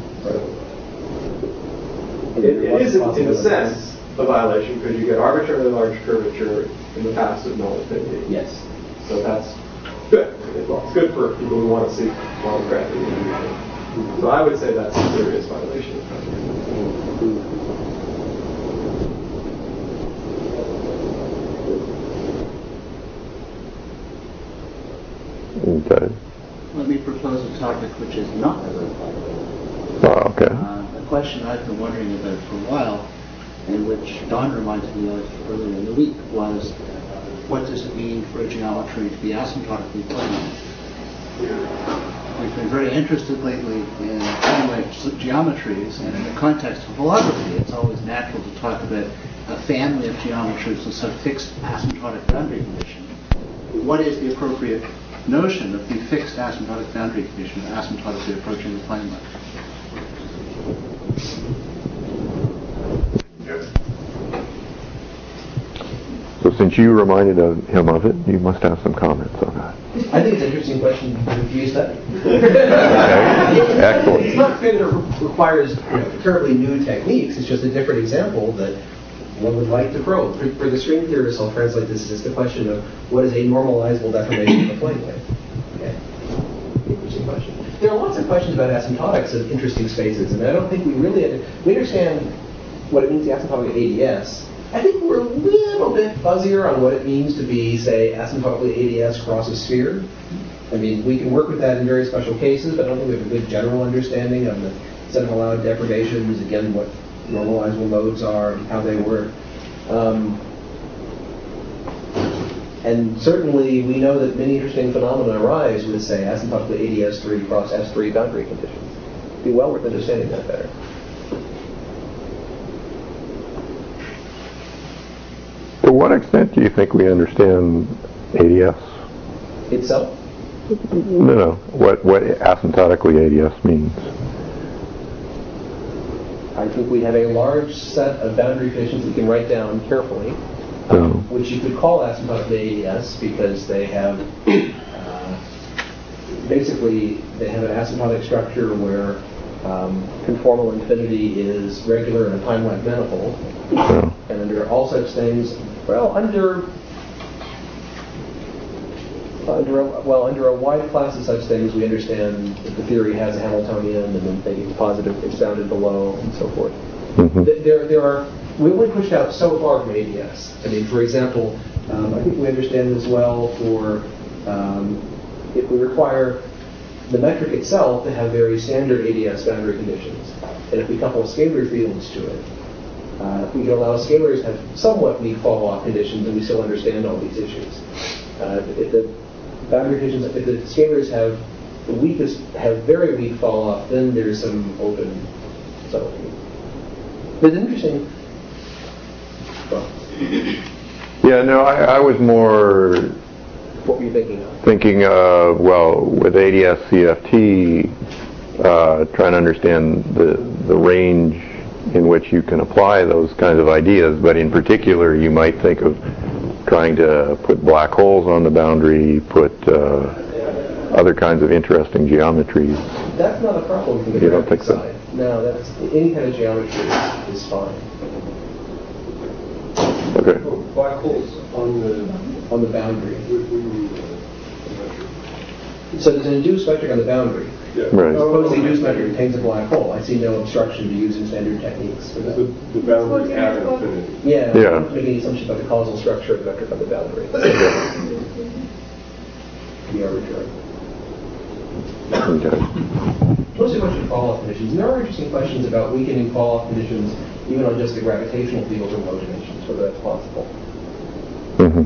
Right. It, it is, in a sense, a violation because you get arbitrarily large curvature in the past of null infinity. Yes. So that's good. Well, it's good for people who want to see long gravity. So I would say that's a serious violation of cognitive. Okay. Let me propose a topic which is not covered by Oh, okay. uh, a question I've been wondering about for a while, and which Don reminded me of earlier in the week, was what does it mean for a geometry to be asymptotically planar? We've been very interested lately in two-way geometries, and in the context of holography, it's always natural to talk about a family of geometries with some fixed asymptotic boundary condition. What is the appropriate notion of the fixed asymptotic boundary condition asymptotically approaching the plane line? So since you reminded of him of it, you must have some comments on that. I think it's an interesting question for you to study. Okay. Excellent. It's not that it requires you know, terribly new techniques. It's just a different example that one would like to probe. For, for the string theorists, I'll translate this as the question of what is a normalizable deformation of a plane wave. Okay. Interesting question. There are lots of questions about asymptotics of interesting spaces, and I don't think we really we understand what it means to asymptotic A D S. I think we're a little bit fuzzier on what it means to be, say, asymptotically A D S cross a sphere. I mean, we can work with that in very special cases, but I don't think we have a good general understanding of the set of allowed deprivations, again, what normalizable modes are, and how they work. Um, and certainly, we know that many interesting phenomena arise with, say, asymptotically A D S three cross S three boundary conditions. It'd be well worth understanding that better. extent do you think we understand A D S? Itself? No, no. What what asymptotically A D S means? I think we have a large set of boundary conditions we can write down carefully, um, which you could call asymptotically A D S because they have uh, basically they have an asymptotic structure where um, conformal infinity is regular in a time-like manifold, Yeah. and under all such things, well, under Under a, well, under a wide class of such things, we understand that the theory has a Hamiltonian, and then they get positive expounded below, and so forth. Mm-hmm. There, there are. We only pushed out so far from A D S. I mean, for example, um, I think we understand this well for um, if we require the metric itself to have very standard A D S boundary conditions, and if we couple scalar fields to it, uh, we can allow scalars to have somewhat weak fall-off conditions, and we still understand all these issues. Uh, if the boundary conditions, if the scalars have the weakest, have very weak fall off, then there's some open subtlety. But it's interesting. Well, Yeah, no, I, I was more what were you thinking of? thinking of, well, with A D S C F T, uh, trying to understand the, the range in which you can apply those kinds of ideas, but in particular, you might think of trying to put black holes on the boundary, put uh, other kinds of interesting geometries. That's not a problem from the You don't graphic think so? side. No, that's any kind of geometry is, is fine. Okay. Black holes on the on the boundary. What do you mean? So there's an induced metric on the boundary. Yeah. Right. Suppose the induced metric contains a black hole. I see no obstruction to using standard techniques for that. The, the boundary at infinity. Yeah, Yeah. I don't make any assumptions about the causal structure of the metric on the boundary. Be arbitrary. Okay. Mostly a bunch of fall-off conditions. And there are interesting questions about weakening fall-off conditions even on just the gravitational field or low dimensions, whether that's possible. Mm-hmm.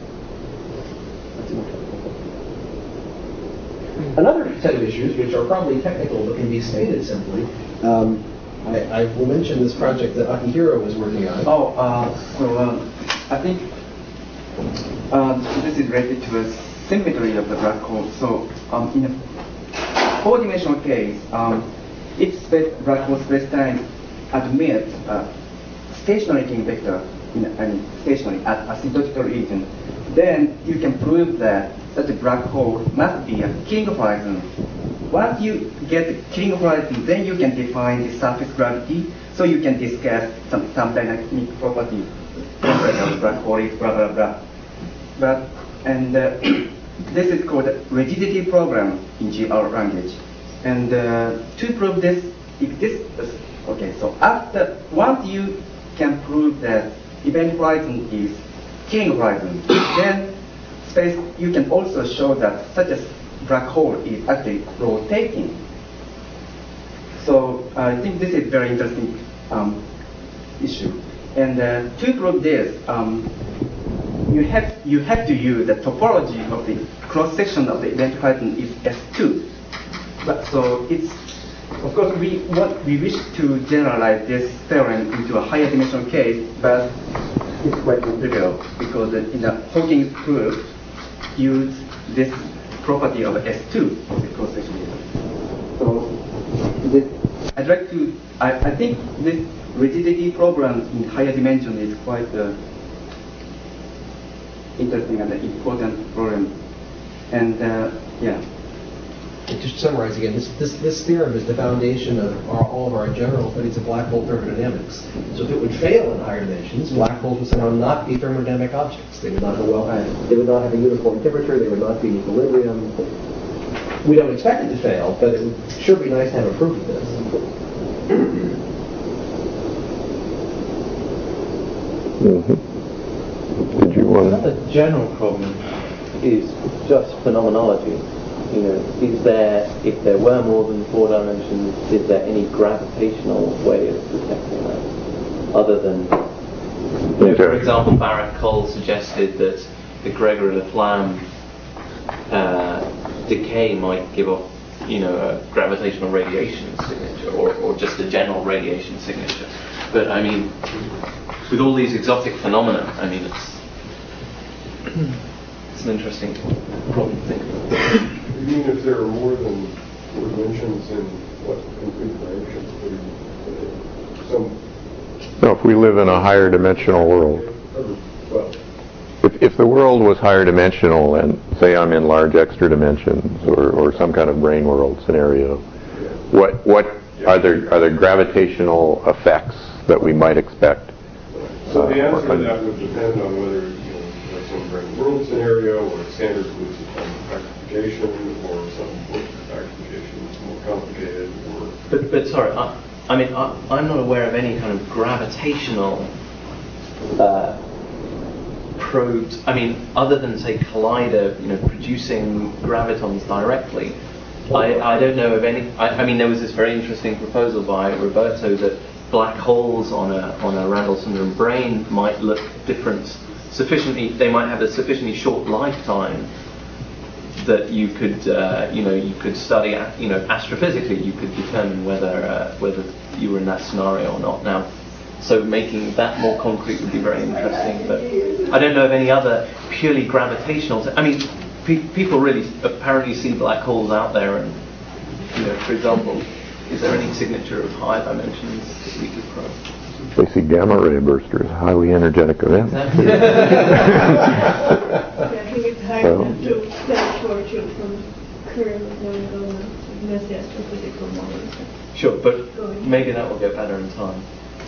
Another set of issues, which are probably technical but can be stated simply, um, I, I will mention this project that Akihiro was working on. Oh, uh, so um, I think uh, this is related to the symmetry of the black hole. So um, in a four-dimensional case, um, if space, black hole spacetime admits a stationary king vector in a, I mean, stationary at asymptotical region, then you can prove that such a black hole must be a king horizon. Once you get the king horizon, then you can define the surface gravity, so you can discuss some, some dynamic property. Black hole is blah blah blah. But and uh, this is called rigidity problem in G R language. And uh, to prove this, if this okay, so after once you can prove that event horizon is king horizon, then space you can also show that such a black hole is actually rotating. So uh, I think this is very interesting um, issue. And uh, to prove this, um, you have you have to use the topology of the cross section of the event horizon is S two. But so it's of course we want we wish to generalize this theorem into a higher dimensional case, but it's quite trivial because in the Hawking's proof use this property of S two of the cross section. So this, I'd like to I, I think this rigidity problem in higher dimension is quite uh, interesting and important problem. And uh, yeah. Just to summarize again, this, this, this theorem is the foundation of our, all of our general studies of black hole thermodynamics. So if it would fail in higher dimensions, black holes would somehow not be thermodynamic objects. They would not have well, they would not have a uniform temperature. They would not be in equilibrium. We don't expect it to fail, but it would sure be nice to have a proof of this. Mm-hmm. Did you want to? Another general problem is just phenomenology. You know, is there, if there were more than four dimensions, is there any gravitational way of detecting that, other than, you know, for example, Barak-Cole suggested that the Gregory-LaFlamme uh, decay might give off, you know, a gravitational radiation signature, or, or just a general radiation signature. But I mean, with all these exotic phenomena, I mean, it's it's an interesting problem to think about. You mean if there are more than four dimensions in what configuration? Some. No, if we live in a higher dimensional world. Well, If, if the world was higher dimensional, and say I'm in large extra dimensions or, or some kind of brain world scenario, what what are there are there gravitational effects that we might expect? So the uh, answer to that would depend on whether you know that's some brain world scenario or standard solution factorification or some factorification that's more complicated. Or But but sorry, I, I mean I, I'm not aware of any kind of gravitational. Uh, probes, I mean, other than say Collider, you know, producing gravitons directly, I, I don't know of any. I, I mean, there was this very interesting proposal by Roberto that black holes on a on a Randall syndrome brain might look different, sufficiently. They might have a sufficiently short lifetime that you could, uh, you know, you could study, you know, astrophysically, you could determine whether uh, whether you were in that scenario or not. Now. So making that more concrete would be very interesting, but I don't know of any other purely gravitational. T- I mean, pe- people really apparently see black holes out there, and you know, for example, is there any signature of high dimensions that we could probe? They see gamma ray bursters, highly energetic events. Yeah, I think it's hard So. enough to tell fortune from curves and go on messy astrophysical models. Sure, but maybe that will get better in time.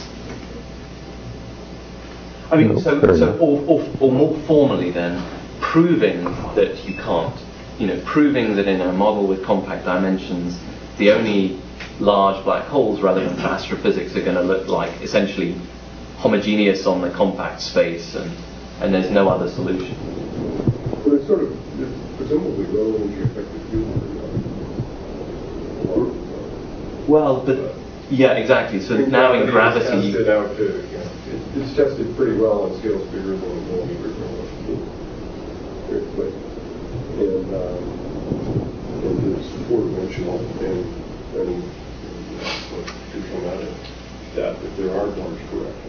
I mean, No, so, fair so enough. or, or, or more formally then, proving that you can't, you know, proving that in a model with compact dimensions, the only large black holes relevant to astrophysics are going to look like essentially homogeneous on the compact space, and, and there's no other solution. but it's sort of it's presumably relevantly effective field. Well, but yeah, exactly. So now in gravity, It's tested out to, you know, it, it's tested pretty well on scales bigger than a millimeter. Very quick. And, um, and it's four-dimensional, and then what should come out of that if there aren't large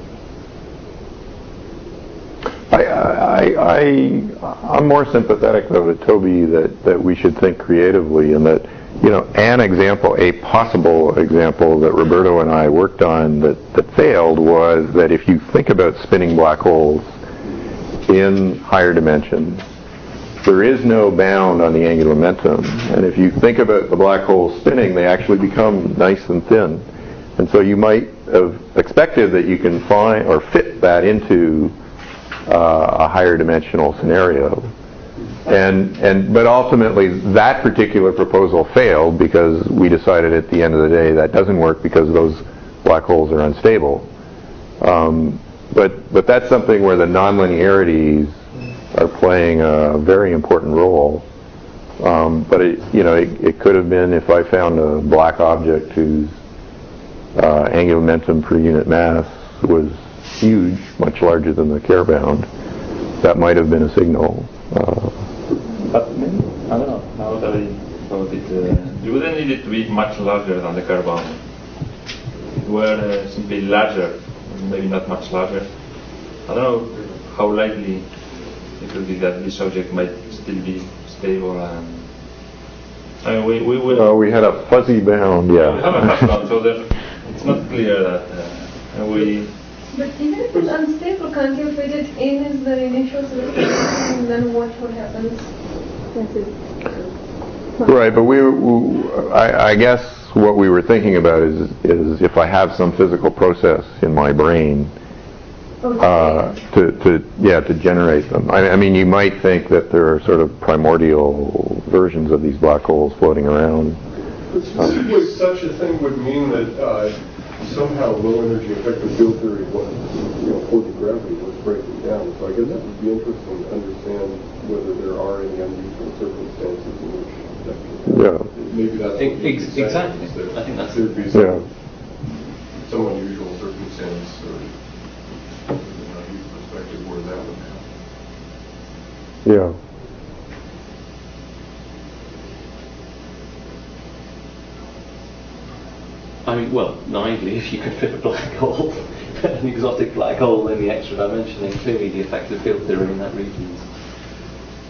corrections. I, I, I, I'm more sympathetic though to Toby that, that we should think creatively, and that, you know, an example, a possible example that Roberto and I worked on that, that failed was that if you think about spinning black holes in higher dimensions, there is no bound on the angular momentum, and if you think about the black holes spinning, they actually become nice and thin, and so you might have expected that you can find or fit that into uh, a higher dimensional scenario. And, and but ultimately that particular proposal failed because we decided at the end of the day that doesn't work because those black holes are unstable. Um, but but that's something where the nonlinearities are playing a very important role. Um, but it, you know it, it could have been if I found a black object whose uh, angular momentum per unit mass was huge, much larger than the Kerr bound, that might have been a signal. Uh, But maybe, I don't know, now that I thought it, uh, you wouldn't need it to be much larger than the Kerr bound. If it were uh, simply larger, maybe not much larger, I don't know how likely it would be that this object might still be stable. And I mean, we, we will... uh, we had a fuzzy bound, yeah. We have a fuzzy bound, so there, it's not clear that uh, we... But even if it's unstable, can't you fit it in as the initial solution, and then what would happen? That's it. Right, but we, we I, I guess what we were thinking about is is if I have some physical process in my brain uh, to, to yeah to generate them. I, I mean, you might think that there are sort of primordial versions of these black holes floating around. But specifically, such a thing would mean that uh, somehow low-energy effective field theory, what you know, force of gravity was breaking down. So I guess it would be interesting to understand whether there are any unusual circumstances in which that could happen. Yeah. Maybe that's what Ex- you'd be saying, exactly. is that I think that's- there'd be some, Yeah. some unusual circumstance or you know, perspective where that would happen. Yeah. I mean, well, naively, if you could fit a black hole, an exotic black hole in the extra dimension, then clearly the effective field theory in that region is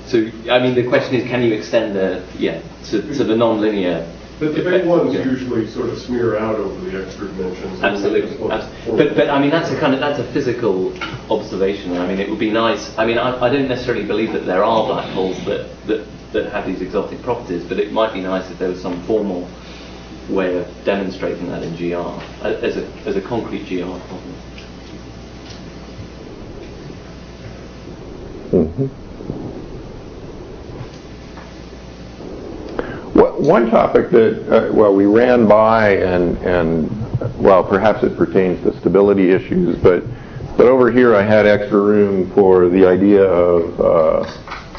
So, I mean, the question is, can you extend the, yeah, to, to the non-linear? But the big ones usually sort of smear out over the extra dimensions. Absolutely. But, but I mean, that's a kind of, that's a physical observation. I mean, it would be nice. I mean, I, I don't necessarily believe that there are black holes that, that, that have these exotic properties, but it might be nice if there was some formal way of demonstrating that in G R, as a, as a concrete G R problem. Mm-hmm. One topic that, uh, well, we ran by, and, and well, perhaps it pertains to stability issues, but but over here I had extra room for the idea of uh,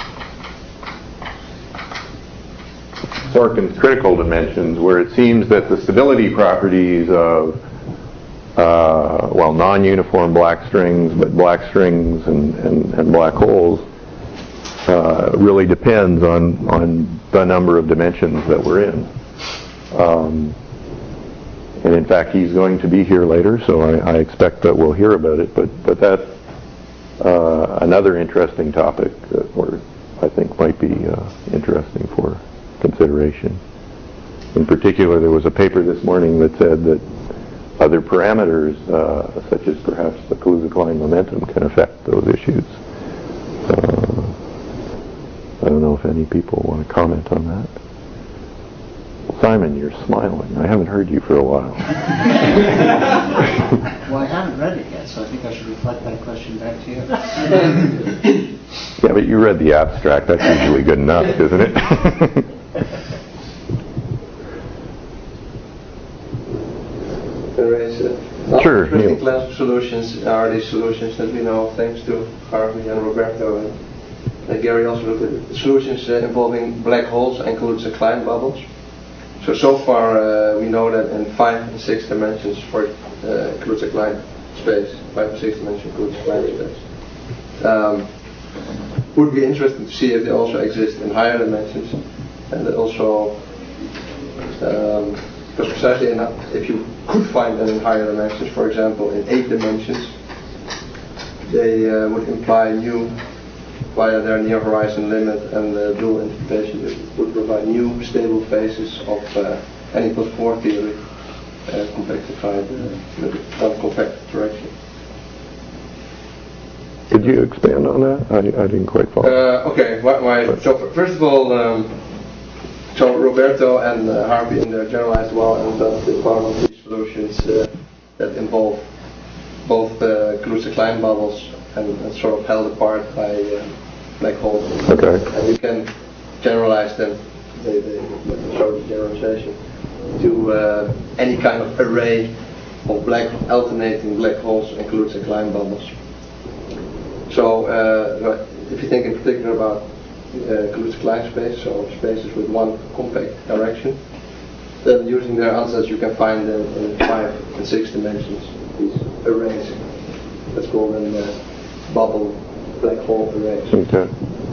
Sorkin's critical dimensions, where it seems that the stability properties of uh, well, non-uniform black strings, but black strings and, and, and black holes uh, really depends on on the number of dimensions that we're in. Um, and in fact, he's going to be here later, so I, I expect that we'll hear about it. But but that's uh, another interesting topic that we're, I think might be uh, interesting for consideration. In particular, there was a paper this morning that said that other parameters, uh, such as perhaps the Kaluza-Klein momentum, can affect those issues. Uh, I don't know if any people want to comment on that. Simon, you're smiling. I haven't heard you for a while. Well, I haven't read it yet, so I think I should reflect that question back to you. Yeah, but you read the abstract. That's usually good enough, isn't it? There is uh, sure. interesting class of solutions are these solutions that we know thanks to Harvey and Roberto. And uh, Gary also looked at the solutions uh, involving black holes and Kaluza-Klein bubbles. So, so far uh, we know that in five and six dimensions for uh, Kaluza-Klein space, five and six dimension Kaluza-Klein space. Um, would be interesting to see if they also exist in higher dimensions, and also um, because precisely enough, if you could find them in higher dimensions, for example in eight dimensions, they uh, would imply new, via their near horizon limit and uh, dual interpretation, it would provide new stable phases of uh, n equals four theory, uh, compactified uh, with one compact direction. Could you expand on that? I, I didn't quite follow. Uh, okay, why, why, so first of all, um, so Roberto and uh, Harvey in their generalized well and that's the part of these solutions uh, that involve both uh, Kaluza-Klein bubbles and, and sort of held apart by uh, black holes. Okay. And you can generalize them, they, they show the generalization, to uh, any kind of array of black alternating black holes and Kaluza-Klein bubbles. So uh, if you think in particular about uh, Kaluza-Klein space, so spaces with one compact direction, then using their answers you can find them in five and six dimensions, these arrays. Let's call them uh, bubble black hole arrays. Okay.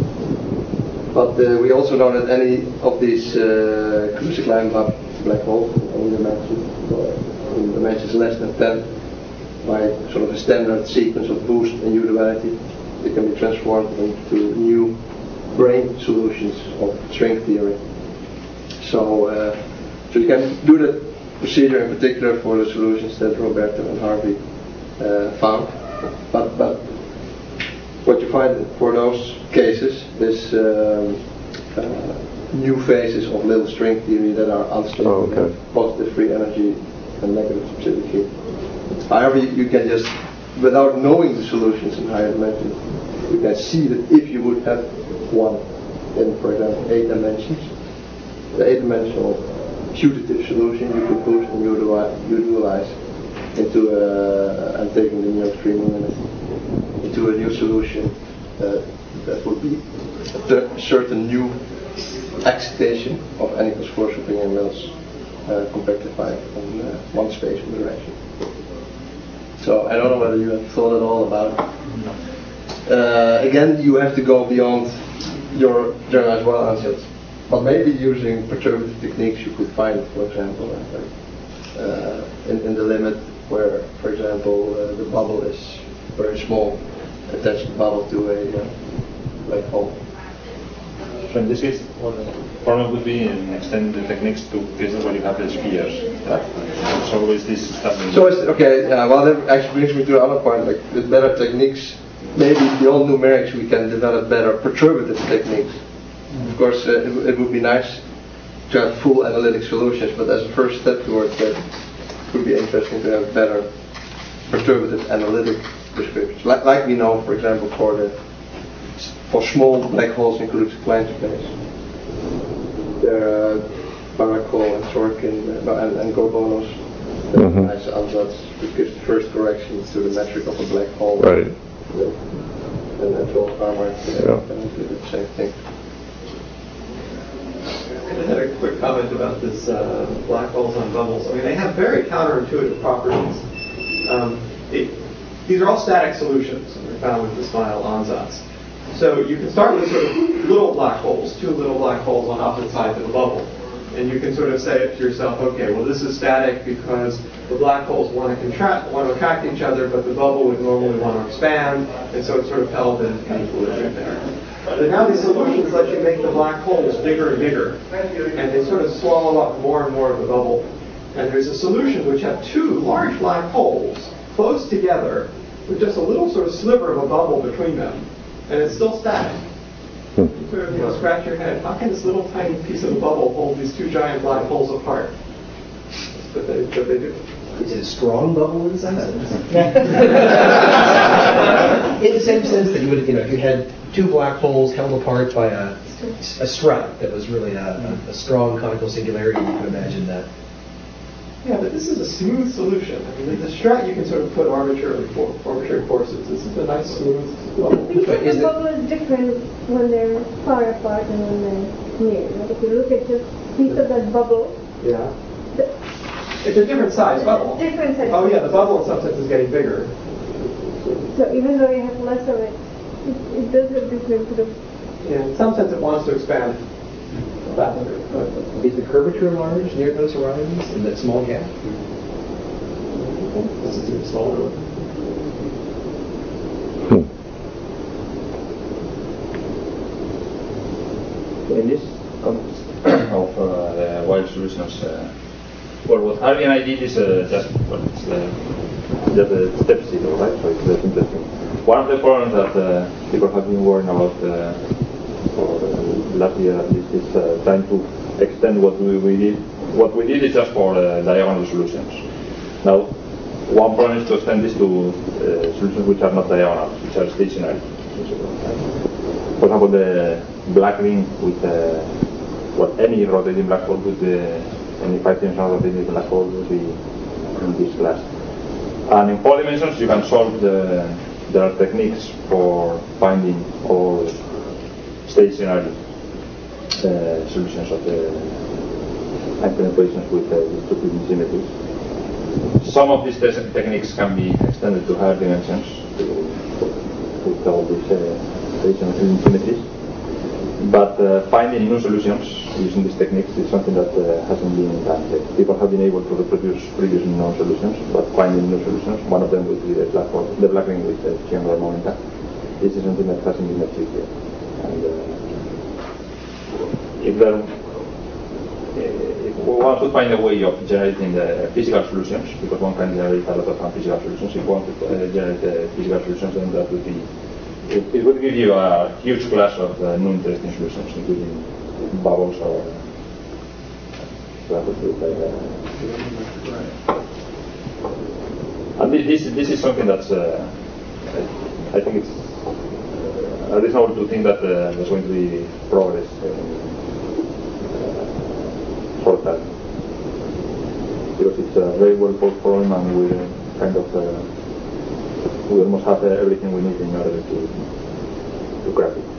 But uh, we also know that any of these uh, Kaluza-Klein black holes in dimensions, or in dimensions less than ten, by sort of a standard sequence of boost and U-duality, they can be transformed into new brane solutions of string theory. So, uh, so you can do that procedure in particular for the solutions that Roberto and Harvey uh, found. But, but what you find for those cases is um, uh, new phases of little string theory that are unstable, oh, okay. positive free energy and negative specific heat. However, you, you can just, without knowing the solutions in higher dimensions, you can see that if you would have one in, for example, eight dimensions, the eight-dimensional putative solution you could boost and U-dualize into a, and taking the New extreme limit into a new solution uh, that would be a certain new excitation of n equals four Chopinian Mills uh, compactified on uh, one spatial direction. So I don't know whether you have thought at all about it. Uh, again, you have to go beyond your generalized well answers. But maybe using perturbative techniques you could find, for example, uh, in, in the limit where, for example, uh, the bubble is very small, attach the bubble to a uh, black hole. So in this case, well, the problem would be in extending the techniques to cases where you have the spheres. That it's always this stuff. So it's, okay, uh, well that actually brings me to another point, like with better techniques, maybe beyond numerics we can develop better perturbative techniques. Mm-hmm. Of course, uh, it, it would be nice to have full analytic solutions, but as a first step towards that, it would be interesting to have better perturbative analytic descriptions. Like, like we know, for example, for the for small black holes in Crookes-Klein space. There are Barakol and Sorkin uh, and, and Gorbonos. Mm-hmm. Nice ansatz, which gives the first corrections to the metric of a black hole. Right. Yeah. And then Joel Farmer yeah. can do the same thing. I had a quick comment about this uh, black holes on bubbles. I mean, they have very counterintuitive properties. Um, it, these are all static solutions, and they're found with this vinyl ansatz. So you can start with sort of little black holes, two little black holes on opposite sides of a bubble. And you can sort of say to yourself, okay, well this is static because the black holes want to contract, want to attract each other, but the bubble would normally want to expand, and so it's sort of held in equilibrium there. But now these solutions let you make the black holes bigger and bigger, and they sort of swallow up more and more of the bubble. And there's a solution which have two large black holes close together with just a little sort of sliver of a bubble between them, and it's still static. You sort of, you know, scratch your head. How can this little tiny piece of a bubble hold these two giant black holes apart? But they, but they do. Is it a strong bubble in some sense? In the same sense that you would, you know, if you had two black holes held apart by a, a strut that was really a, a, a strong conical singularity, you could imagine that. Yeah, but this is a smooth solution. I mean, the strut you can sort of put arbitrarily for, arbitrary forces. This is a nice smooth bubble. The is bubble is different when they're far apart and when they're near. Like if you look at just piece of that bubble. Yeah. It's a different size bubble. Different size. Oh yeah, the bubble in some sense is getting bigger. So even though you have less of it, it, it does have different sort of. Yeah, in some sense it wants to expand faster. Is the curvature large near those horizons in that small gap? This is even smaller. In this context of uh, the wild solutions, uh, well, what Harvey and I did is uh, just well, it's, uh, just a step zero, right? So it's uh, interesting. One of the problems that uh, people have been worrying about uh, for uh, last year at least is uh, trying to extend what we, we did. What we did is just for uh, diagonal solutions. Now, one problem is to extend this to uh, solutions which are not diagonal, which are stationary. For example, the black ring with uh, well, any rotating black hole with the any five dimensional rotating black hole would be in this class. And in four dimensions, you can solve the. There are techniques for finding all stationary uh, solutions of the Einstein equations with uh, distributed symmetries. Some of these te- techniques can be extended to higher dimensions to, with all these uh, stationary symmetries. But uh, finding new solutions using these techniques is something that uh, hasn't been done yet. People have been able to reproduce previous known solutions, but finding new solutions, one of them would be the black hole, the black ring with the triangular momenta. This is something that hasn't been achieved yet. And uh, if there, uh, if one could find a way of generating the physical solutions, because one can generate a lot of physical solutions, if one could uh, generate the physical solutions, then that would be It, it would give you a huge class of uh, new interesting solutions, including bubbles or uh, and this this is something that's uh, I, I think it's uh, reasonable to think that uh, there's going to be progress in uh, short time, because it's a very well posed problem and we're kind of uh, we almost have uh, everything we need in order to, to crack it.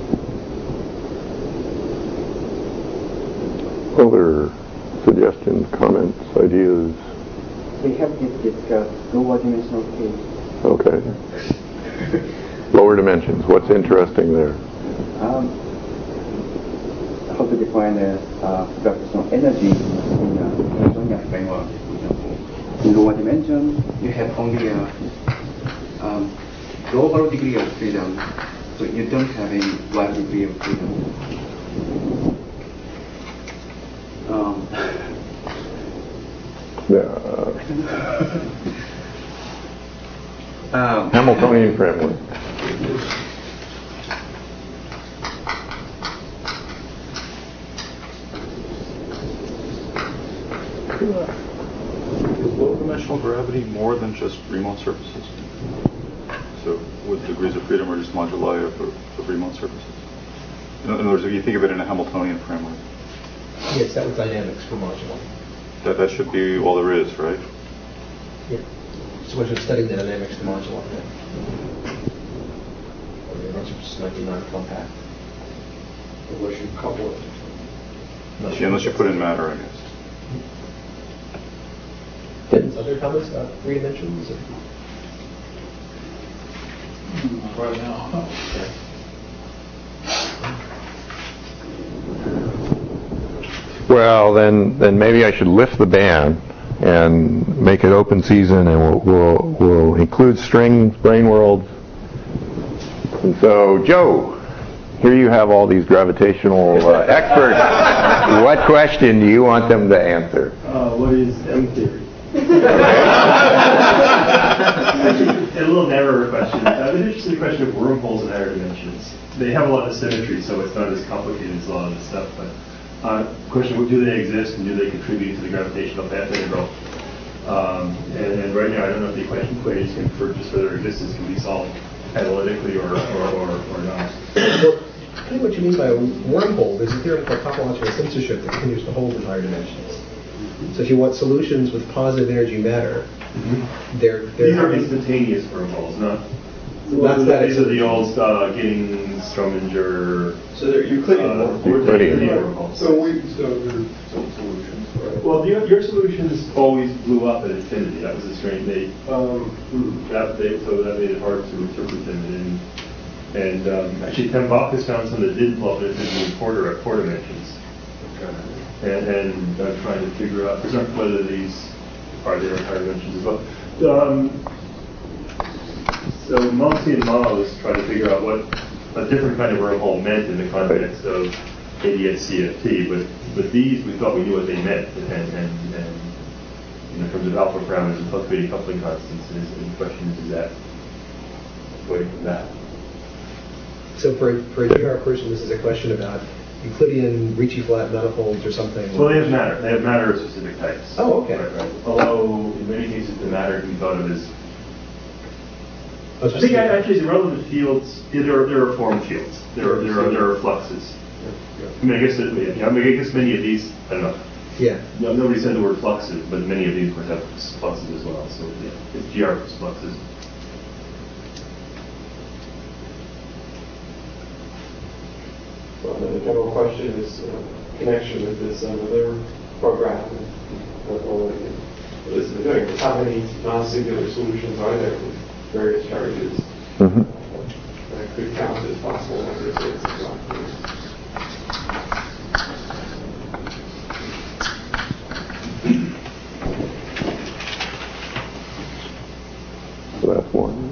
Other suggestions, comments, ideas? We have to discuss lower dimensional case. Okay. Lower dimensions, what's interesting there? Um, how to define the uh, gravitational energy in a Hamiltonian framework, for example. In lower dimension, you have only a Um, global degree of freedom, so you don't have any wide degree of freedom. Um, um, Hamiltonian framework. Is low-dimensional gravity more than just remote surfaces? So, with degrees of freedom are just moduli of, of remote surfaces? In other words, if you think of it in a Hamiltonian framework. Yes, that was dynamics for moduli. That, that should be all there is, right? Yeah. So much of studying the dynamics for moduli. I mean, that's just might be non-compact. Unless you couple it. Unless you, unless you put in matter, I guess. Other comments about three dimensions? Or? Right now. Okay. Well, then, then maybe I should lift the ban and make it open season, and we'll, we'll, we'll include strings, brane worlds. And so, Joe, here you have all these gravitational uh, experts. What question do you want them to answer? Uh, what is M theory? Actually, a little narrower question. I've been interested in the question of wormholes in higher dimensions. They have a lot of symmetry, so it's not as complicated as a lot of this stuff. But uh, question: do they exist, and do they contribute to the gravitational path integral? Um, and, and right now, I don't know if the equation equation for just for their existence can be solved analytically or or, or, or not. Well, I think what you mean by a wormhole is a theorem called topological censorship that continues to hold in higher dimensions. So if you want solutions with positive energy matter, mm-hmm. they're, they're these are instantaneous wormholes, not. Well, That's that these are the old uh, Giddings, Strominger. So they're Euclidean uh, Euclidean. wormholes. So we so there's some solutions, right? Well, your, your solutions always blew up at infinity. That was a strange. They, um, that they, so that made it hard to interpret them. And, and um, actually, Tim Bach has found some that did blow up at infinity in quarter at four dimensions. And, and I'm trying to figure out whether these are there in higher dimensions as well. Um, so Monty and Miles tried to figure out what a different kind of wormhole meant in the context of A D S C F T, but but these we thought we knew what they meant, and and, and in terms of alpha parameters and fluctuating coupling constants, and the question is, is that away from that? So for for a G R person, this is a question about Euclidean Ricci flat manifolds or something. Well, they have matter. They have matter of specific types. Oh, okay. Right, right. Although in many cases the matter can be thought of as. Oh, I think actually the relevant fields. Yeah, there are there are form fields. There are there are there are fluxes. Yeah. I mean, I guess that, yeah, I mean, I guess many of these. I don't know. Yeah. No, nobody said the word fluxes, but many of these would have fluxes as well. So yeah, it's G R fluxes. Well, the general question is uh, connection with this other program. What, what is it doing? How many non-singular solutions are there with various charges? Mm-hmm. That could count as possible under states of block. So that's one.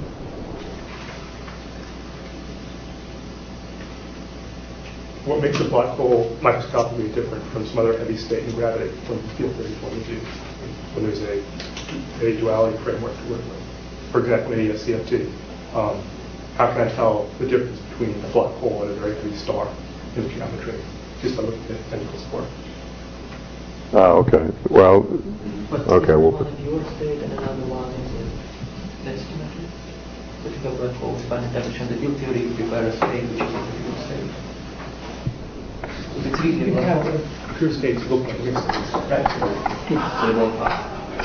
What makes a black hole microscopically different from some other heavy state in gravity from field theory point of view? When there's a, a duality framework to work with. For example, in A D S C F T, um, how can I tell the difference between a black hole and a very heavy star in the geometry, just by looking at technical support? Oh, okay. Well, But okay. is Well, one a pure state and another one is a less geometry? So if you have black holes by interaction, the field theory would prepare a state which is a pure state. So it's really a black hole. Pure states look like real states. Right. They both are.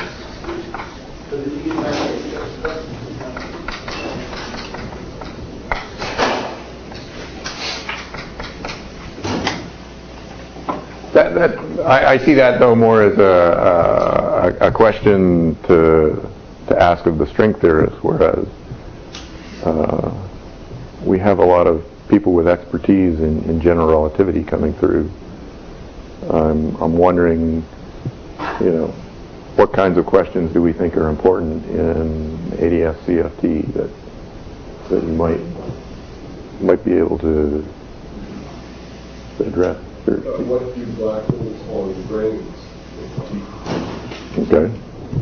that that I, I see that though more as a, a a question to to ask of the string theorists, whereas uh, we have a lot of people with expertise in, in general relativity coming through. I'm I'm wondering, you know, what kinds of questions do we think are important in A D S C F T that that you might might be able to address. Uh, what if you black holes on grains? Okay.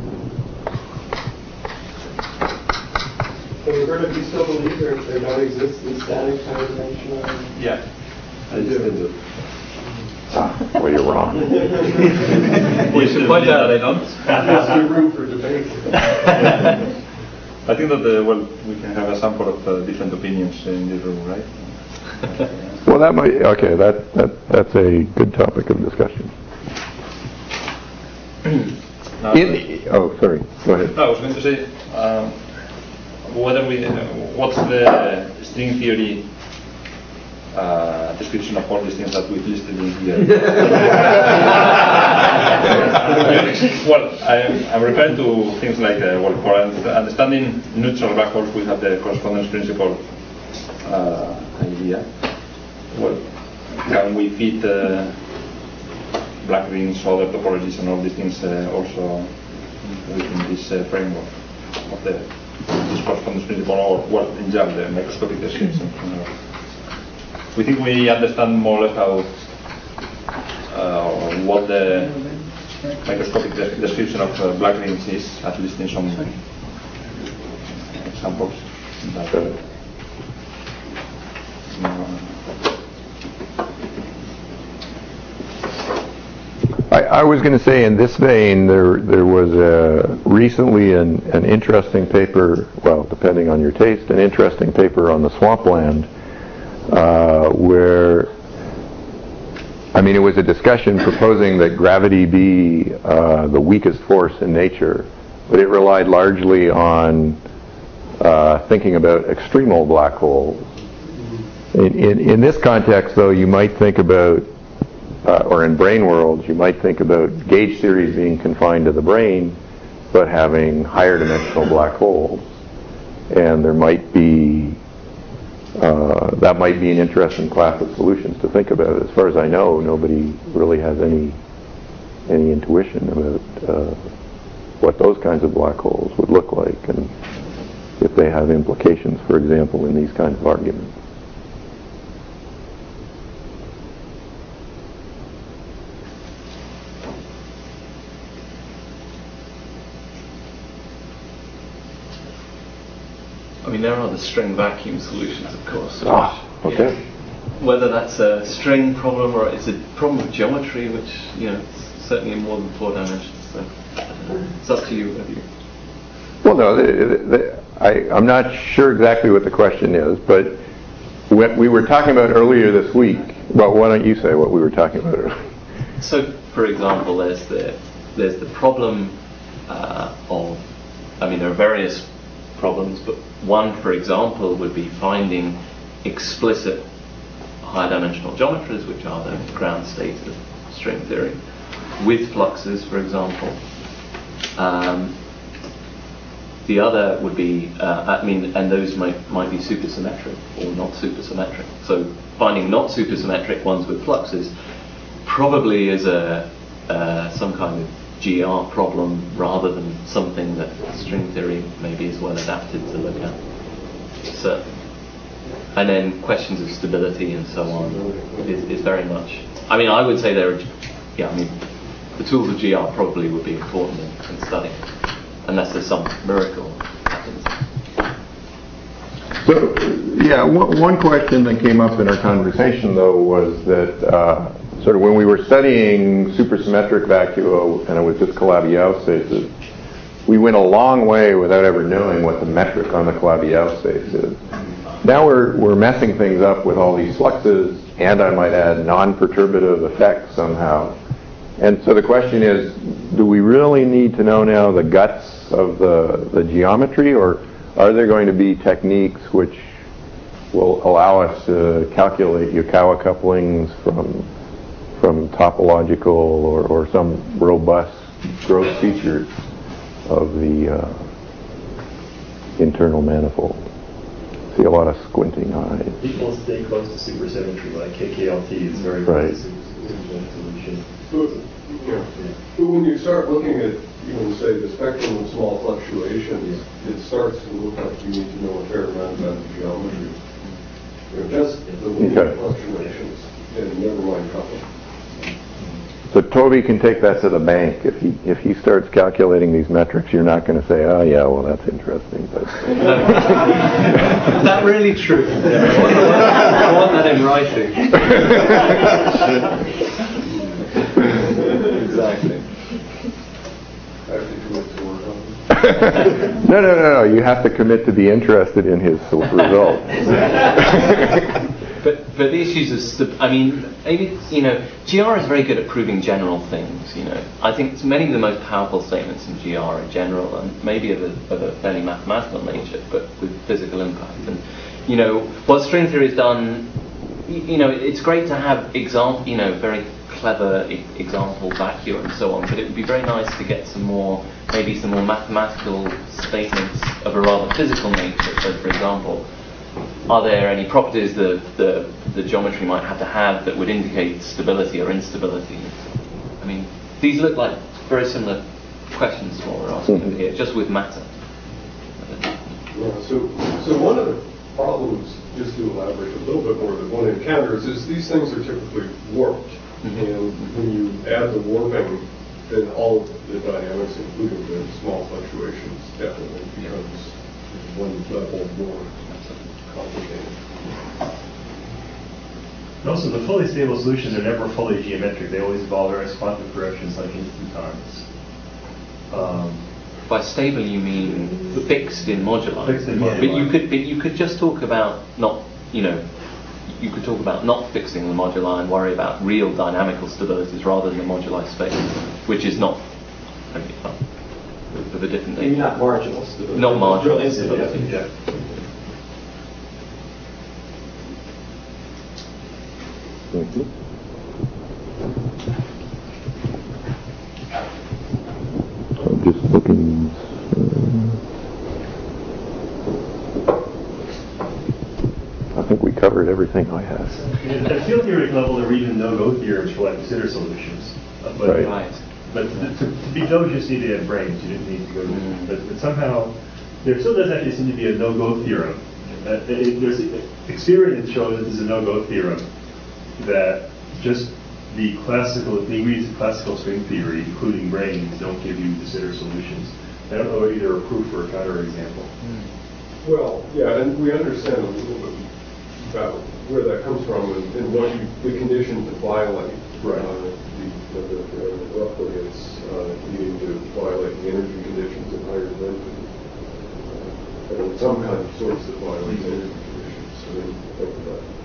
So Roberta, do you still believe there, there don't exist in static higher dimensional? Yeah, I still do. Ah, well, you're wrong. We should point out that I don't. There's room for debate. I think that uh, well, we can have a sample of uh, different opinions in this room, right? Well, that might, okay, that, that that's a good topic of discussion. Now, In, oh, sorry, go ahead. No, I was going to say, um, whether we, uh, what's the string theory uh, description of all these things that we've listed in here? Well, I'm, I'm referring to things like, uh, well, for understanding neutral black holes, we have the correspondence principle uh, idea. Well, can we fit uh, black rings, other topologies, and all these things uh, also within this uh, framework of the this correspondence principle, or well, in general, the microscopic description? We think we understand more or less how uh, what the microscopic de description of uh, black rings is, at least in some examples. That, uh, I, I was going to say, in this vein, there there was a, recently an, an interesting paper, well, depending on your taste, an interesting paper on the swampland, uh, where, I mean, it was a discussion proposing that gravity be uh, the weakest force in nature, but it relied largely on uh, thinking about extremal black holes. In, in, in this context, though, you might think about, uh, or in brain worlds, you might think about gauge theories being confined to the brain, but having higher dimensional black holes. And there might be, uh, that might be an interesting class of solutions to think about. As far as I know, nobody really has any, any intuition about uh, what those kinds of black holes would look like, and if they have implications, for example, in these kinds of arguments. I mean, there are the string vacuum solutions, of course. Ah, okay. Whether that's a string problem or it's a problem of geometry, which, you know, it's certainly in more than four dimensions. So uh, it's up to you whether you. Well, no, the, the, I, I'm not sure exactly what the question is, but what we were talking about earlier this week. Well, why don't you say what we were talking about earlier? So, for example, there's the there's the problem uh, of. I mean, there are various problems, but one, for example, would be finding explicit high dimensional geometries, which are the ground state of string theory, with fluxes, for example. Um, the other would be, uh, I mean, and those might might be supersymmetric or not supersymmetric. So finding not supersymmetric ones with fluxes probably is a uh, some kind of G R problem rather than something that string theory maybe is well adapted to look at. So, and then questions of stability and so on is, is very much. I mean, I would say there are, yeah. I mean, the tools of G R probably would be important in, in studying, unless there's some miracle happens. So, yeah, one, one question that came up in our conversation, though, was that uh, sort of when we were studying supersymmetric vacuo, and it was just Calabi-Yau spaces, we went a long way without ever knowing what the metric on the Calabi-Yau space is. Now we're, we're messing things up with all these fluxes, and I might add non-perturbative effects somehow. And so the question is, do we really need to know now the guts of the, the geometry, or are there going to be techniques which will allow us to calculate Yukawa couplings from from topological or, or some robust gross features of the uh, internal manifold? See a lot of squinting eyes. People stay close to supersymmetry, like K K L T is very right. close to supersymmetric solution. So, yeah. But when you start looking at, even say, the spectrum of small fluctuations, it starts to look like you need to know a fair amount about the geometry. You know, just the linear Okay. fluctuations. And never mind coupling. So Toby can take that to the bank. If he if he starts calculating these metrics, you're not going to say, "Oh yeah, well that's interesting." But Is that really true? Yeah. I want that in writing. Exactly. no, no, no, no. You have to commit to be interested in his result. But but the issues of st- I mean, maybe, you know, G R is very good at proving general things. You know, I think many of the most powerful statements in G R are general and maybe of a, of a fairly mathematical nature, but with physical impact. And you know, what string theory has done, you, you know, it's great to have example, you know, very clever e- example vacuum and so on. But it would be very nice to get some more, maybe some more mathematical statements of a rather physical nature. So, for example, are there any properties that the, the geometry might have to have that would indicate stability or instability? I mean, these look like very similar questions to what we're asking over here, just with matter. Yeah, so, so one of the problems, just to elaborate a little bit more, that one encounters is these things are typically warped. Mm-hmm. And when you add the warping, then all of the dynamics, including the small fluctuations, definitely becomes one level more complicated. And also, the fully stable solutions are never fully geometric. They always involve various quantum corrections like infinities. Um, By stable, you mean fixed in moduli. Fixed in moduli. But you could, but you could just talk about not, you know, you could talk about not fixing the moduli and worry about real dynamical stabilities rather than the moduli space, which is not I mean, of a different nature. Not marginal stability. Not marginal Real stability. instability. yeah. Thank you. I'm just looking. Uh, I think we covered everything I had. At field theoretic level, there are even no-go theorems for like consider solutions. Uh, but, Right. Right. But to, to be no, you just need to have brains. You didn't need to go to. Mm. But, but somehow, there still does actually seem to be a no-go theorem. Uh, it, there's experience shows that there's a no-go theorem that just the classical, the ingredients of classical string theory, including brains, don't give you de Sitter solutions. I don't know either a proof or a counterexample. Mm. Well, yeah, and we understand a little bit about where that comes from and, and what you, the condition to violate. Right. Uh, the, the, the, roughly, it's uh, needing to violate the energy conditions at higher density. Uh, and some kind of source that violates mm-hmm. energy conditions. So then you think about it.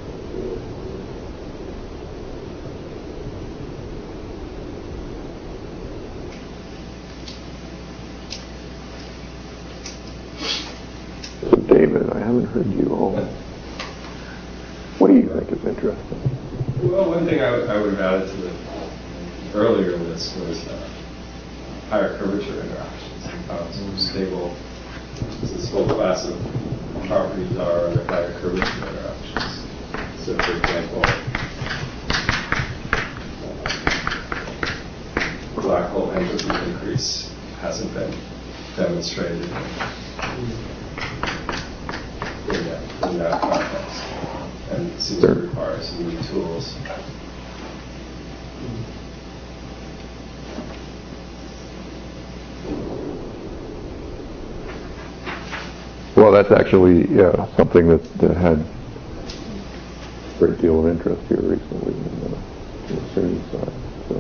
So David, I haven't heard you all. What do you think is interesting? Well, one thing I would, I would have added to the earlier list was uh, higher curvature interactions. How some stable, this whole class of properties are under higher curvature interactions. So, for example, black hole entropy increase hasn't been demonstrated in that, in that context, and it seems to require some new tools. Well, that's actually yeah, something that, that had a great deal of interest here recently in the, in the SUNY side. So.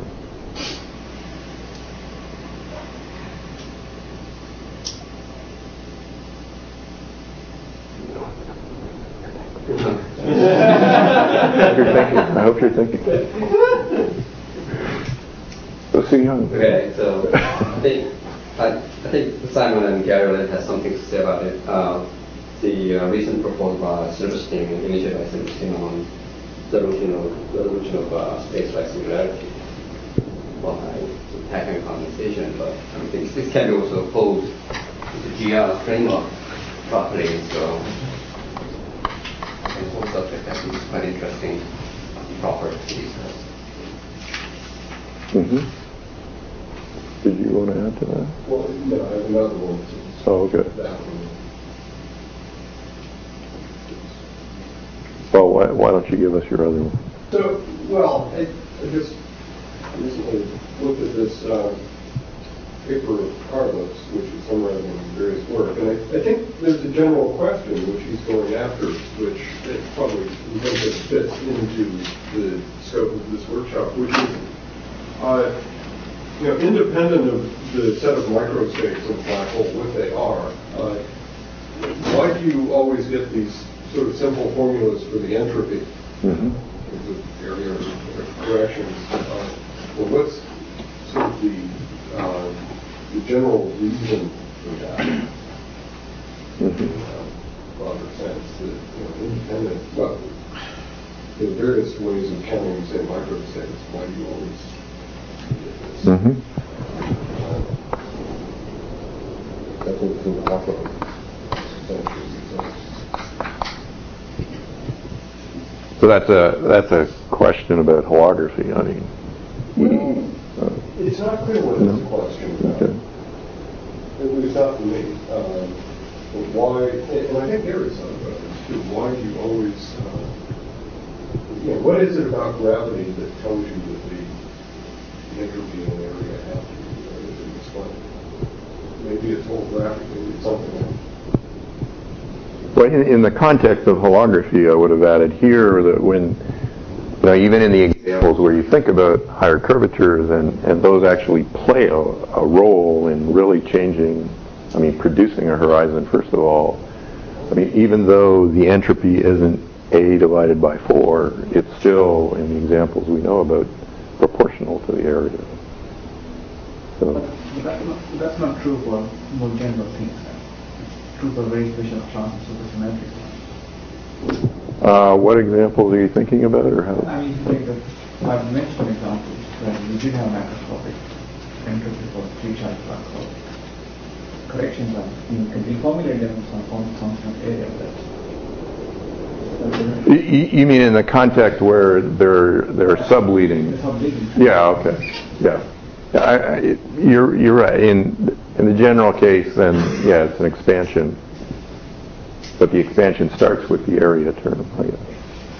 You're thinking. I hope you're thinking. Let's see, Young. Okay, so I think I, I think Simon and Gary has something to say about it. Uh, the uh, recent proposal by Silverstein, initiated by Silverstein on the resolution of, the resolution of uh, space-like singularity by attacking condensation, but I mean, this, this can be also opposed to the G R framework properly. So, and whole subject I think is quite interesting property to discuss. Mm-hmm. Did you want to add to that? Well, no, I have another one. Oh, okay. That one. Well, why, why don't you give us your other one? So, well, I, I just recently looked at this uh, paper of Carlos, which is summarizing various work, and I, I think there's a general question which he's going after, which it probably in some sense fits into the scope of this workshop, which is, uh, you know, independent of the set of microstates of a black hole, what they are, uh, why do you always get these sort of simple formulas for the entropy? Mm-hmm. The area of corrections. Uh, well, what's sort of the, uh, the general reason for that? Mm-hmm. In a broader sense, that, you know, independent, well, there are various ways of counting, say, microstates. Why do you always get this? Mm-hmm. Uh, that's what it's in the alphabet. So that's a that's a question about holography. I mean, well, uh, it's not clear what no. it's a question about. Okay. At least not for me. Um, but why? And I think there is some about this too. Why do you always? Uh, you know, what is it about gravity that tells you that the entropy in an area has to be uh, explained? Maybe it's holographic. Maybe it's something else. Well, in, in the context of holography, I would have added here that when, you know, even in the examples where you think about higher curvatures and, and those actually play a, a role in really changing, I mean, producing a horizon, first of all, I mean, even though the entropy isn't A divided by four, it's still, in the examples we know about, proportional to the area. So. But that's not, that's not true for more general things. True for very special classes of the symmetric ones. Uh, what examples are you thinking about, or how? I mean, if you take the five-dimensional example, when we did have macroscopic entropy for three-charge black hole, corrections are, you can reformulate them in some function of area. You, you mean in the context where they're they're subleading? Subleading. Yeah. Okay. Yeah. Yeah. I, I, you're you're right. In in the general case, then yeah, it's an expansion. But the expansion starts with the area term, I guess.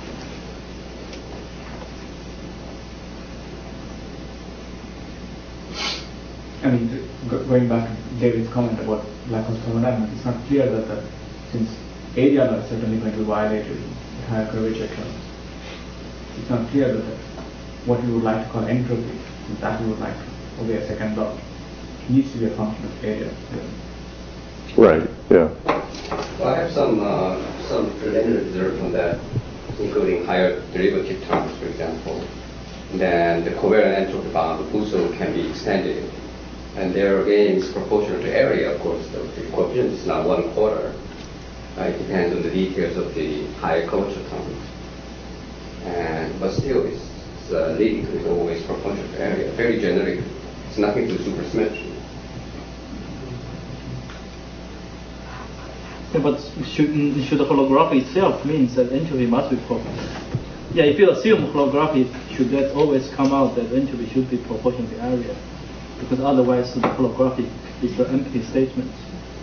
I mean, going back to David's comment about black hole thermodynamics, it's not clear that the, since area is certainly going to be violated in higher curvature terms, it's not clear that the, what we would like to call entropy, since that we would like to obey a second law, needs to be a function of area. Right, yeah. Well, I have some uh, some preliminary reserve on that, including higher derivative terms, for example. Then the covariant entropy bound also can be extended. And there again is proportional to area, of course. The, the coefficient is not one quarter. Uh, it depends on the details of the higher curvature terms. And but still, it's, it's uh, leading to is always proportional to area. Very generic. It's nothing to do with supersymmetry. Yeah, but should, should the holography itself means that entropy must be proportional? Yeah, if you assume holography, should that always come out that entropy should be proportional to area? Because otherwise the holography is an empty statement.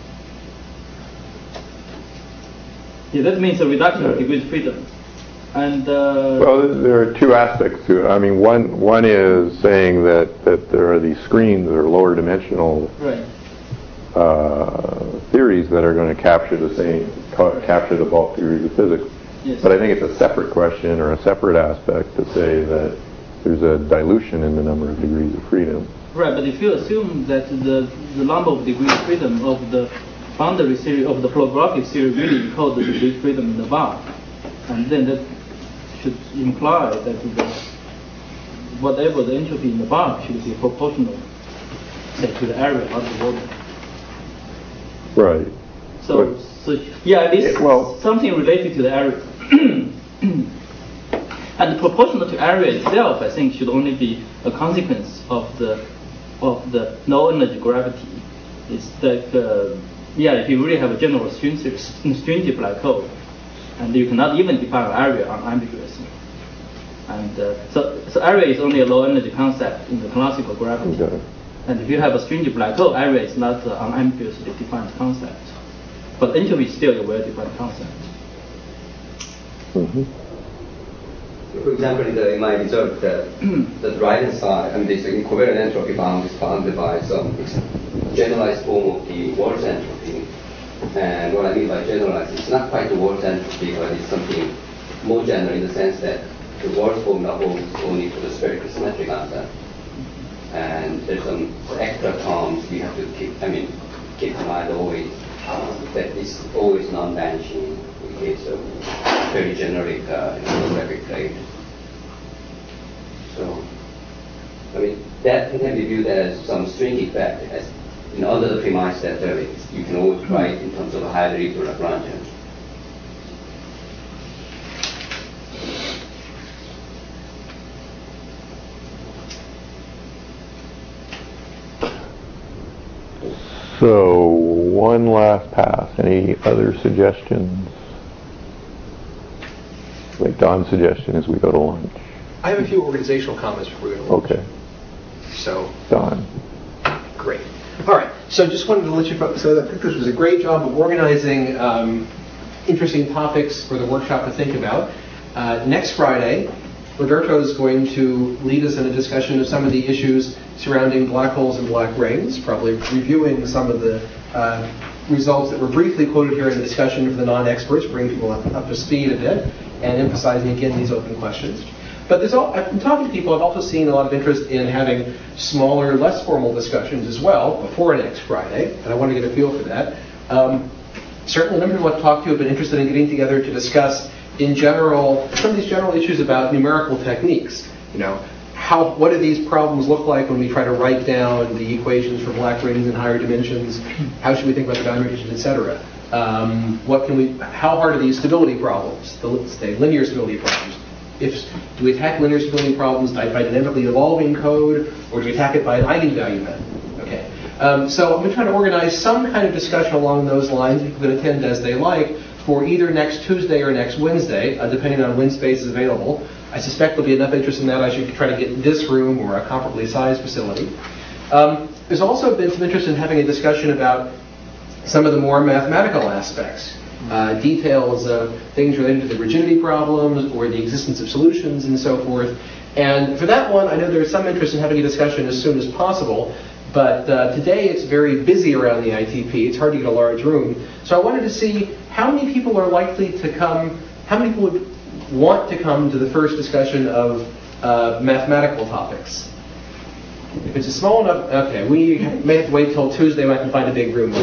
Yeah, that means a reduction of degrees of freedom. And uh, well, there are two aspects to it. I mean, one one is saying that, that there are these screens or lower dimensional right. uh, theories that are going to capture the same ca- capture the bulk degrees of physics. Yes. But I think it's a separate question or a separate aspect to say that there's a dilution in the number of degrees of freedom. Right, but if you assume that the the number of degrees of freedom of the boundary series of the holographic series really equals the degree of freedom in the bar, and then that should imply that the, whatever the entropy in the bar should be proportional, say, to the area of the volume. Right. So, but, so yeah, at least it, well, something related to the area. And proportional to area itself, I think, should only be a consequence of the of the no energy gravity. It's like, uh, yeah, if you really have a general stringy, stringy black hole, and you cannot even define area unambiguously. And uh, so, so area is only a low energy concept in the classical gravity. Okay. And if you have a stringy black hole, area is not an unambiguously defined concept. But entropy is still a well-defined concept. Mm-hmm. For example, in, the, in my result, the, the right-hand side, I mean, this covariant entropy bound is bounded by some generalized form of the Walsh entropy. And what I mean by generalized, it's not quite the Walsh entropy, but it's something more general in the sense that the Walsh formula holds only for the spherical symmetric answer. And there's some extra terms we have to keep, I mean, keep in mind always, um, that it's always non-vanishing in case of very generic uh, graphic plate. So, I mean, that can be viewed as some string effect, as you know, under the premise that there is, you can always write in terms of a high degree to Lagrangian. So, one last pass. Any other suggestions? Like Don's suggestion is we go to lunch. I have a few organizational comments before we go to lunch. Okay. So, Don. Great. All right. So just wanted to let you know, so I think this was a great job of organizing um, interesting topics for the workshop to think about. Uh, next Friday, Roberto is going to lead us in a discussion of some of the issues surrounding black holes and black rings, probably reviewing some of the uh, results that were briefly quoted here in the discussion for the non-experts, bring people up, up to speed a bit, and emphasizing again these open questions. But there's all, I've been talking to people, I've also seen a lot of interest in having smaller, less formal discussions as well before next Friday, and I want to get a feel for that. Um, certainly, a number of people I've talked to have been interested in getting together to discuss, in general, some of these general issues about numerical techniques. You know, how, what do these problems look like when we try to write down the equations for black rings in higher dimensions? How should we think about the boundary conditions, et cetera? Um, what can we? How hard are these stability problems? The, say, linear stability problems. If do we attack linear stability problems by, by dynamically evolving code, or do we attack it by an eigenvalue method? Okay. Um, so I'm going to try to organize some kind of discussion along those lines. People can attend as they like for either next Tuesday or next Wednesday, uh, depending on when space is available. I suspect there'll be enough interest in that I should try to get this room or a comparably sized facility. Um, there's also been some interest in having a discussion about some of the more mathematical aspects. Uh, details of things related to the rigidity problems or the existence of solutions and so forth. And for that one, I know there's some interest in having a discussion as soon as possible, but uh, today it's very busy around the I T P. It's hard to get a large room. So I wanted to see how many people are likely to come, how many people would want to come to the first discussion of uh, mathematical topics. If it's a small enough, okay, we may have to wait till Tuesday when I can find a big room.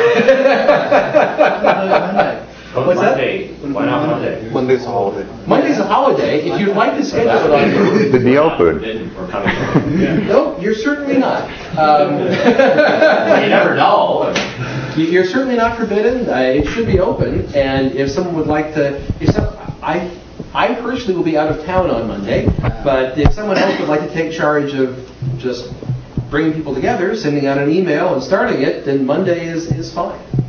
What's Monday. That? Why not Monday? Monday's a holiday. Monday's a holiday. If you'd like to schedule it on... The D L food. No, you're certainly not. Um, you never know. You're certainly not forbidden. Uh, it should be open. And if someone would like to... If some, I, I personally will be out of town on Monday, but if someone else would like to take charge of just bringing people together, sending out an email and starting it, then Monday is, is fine.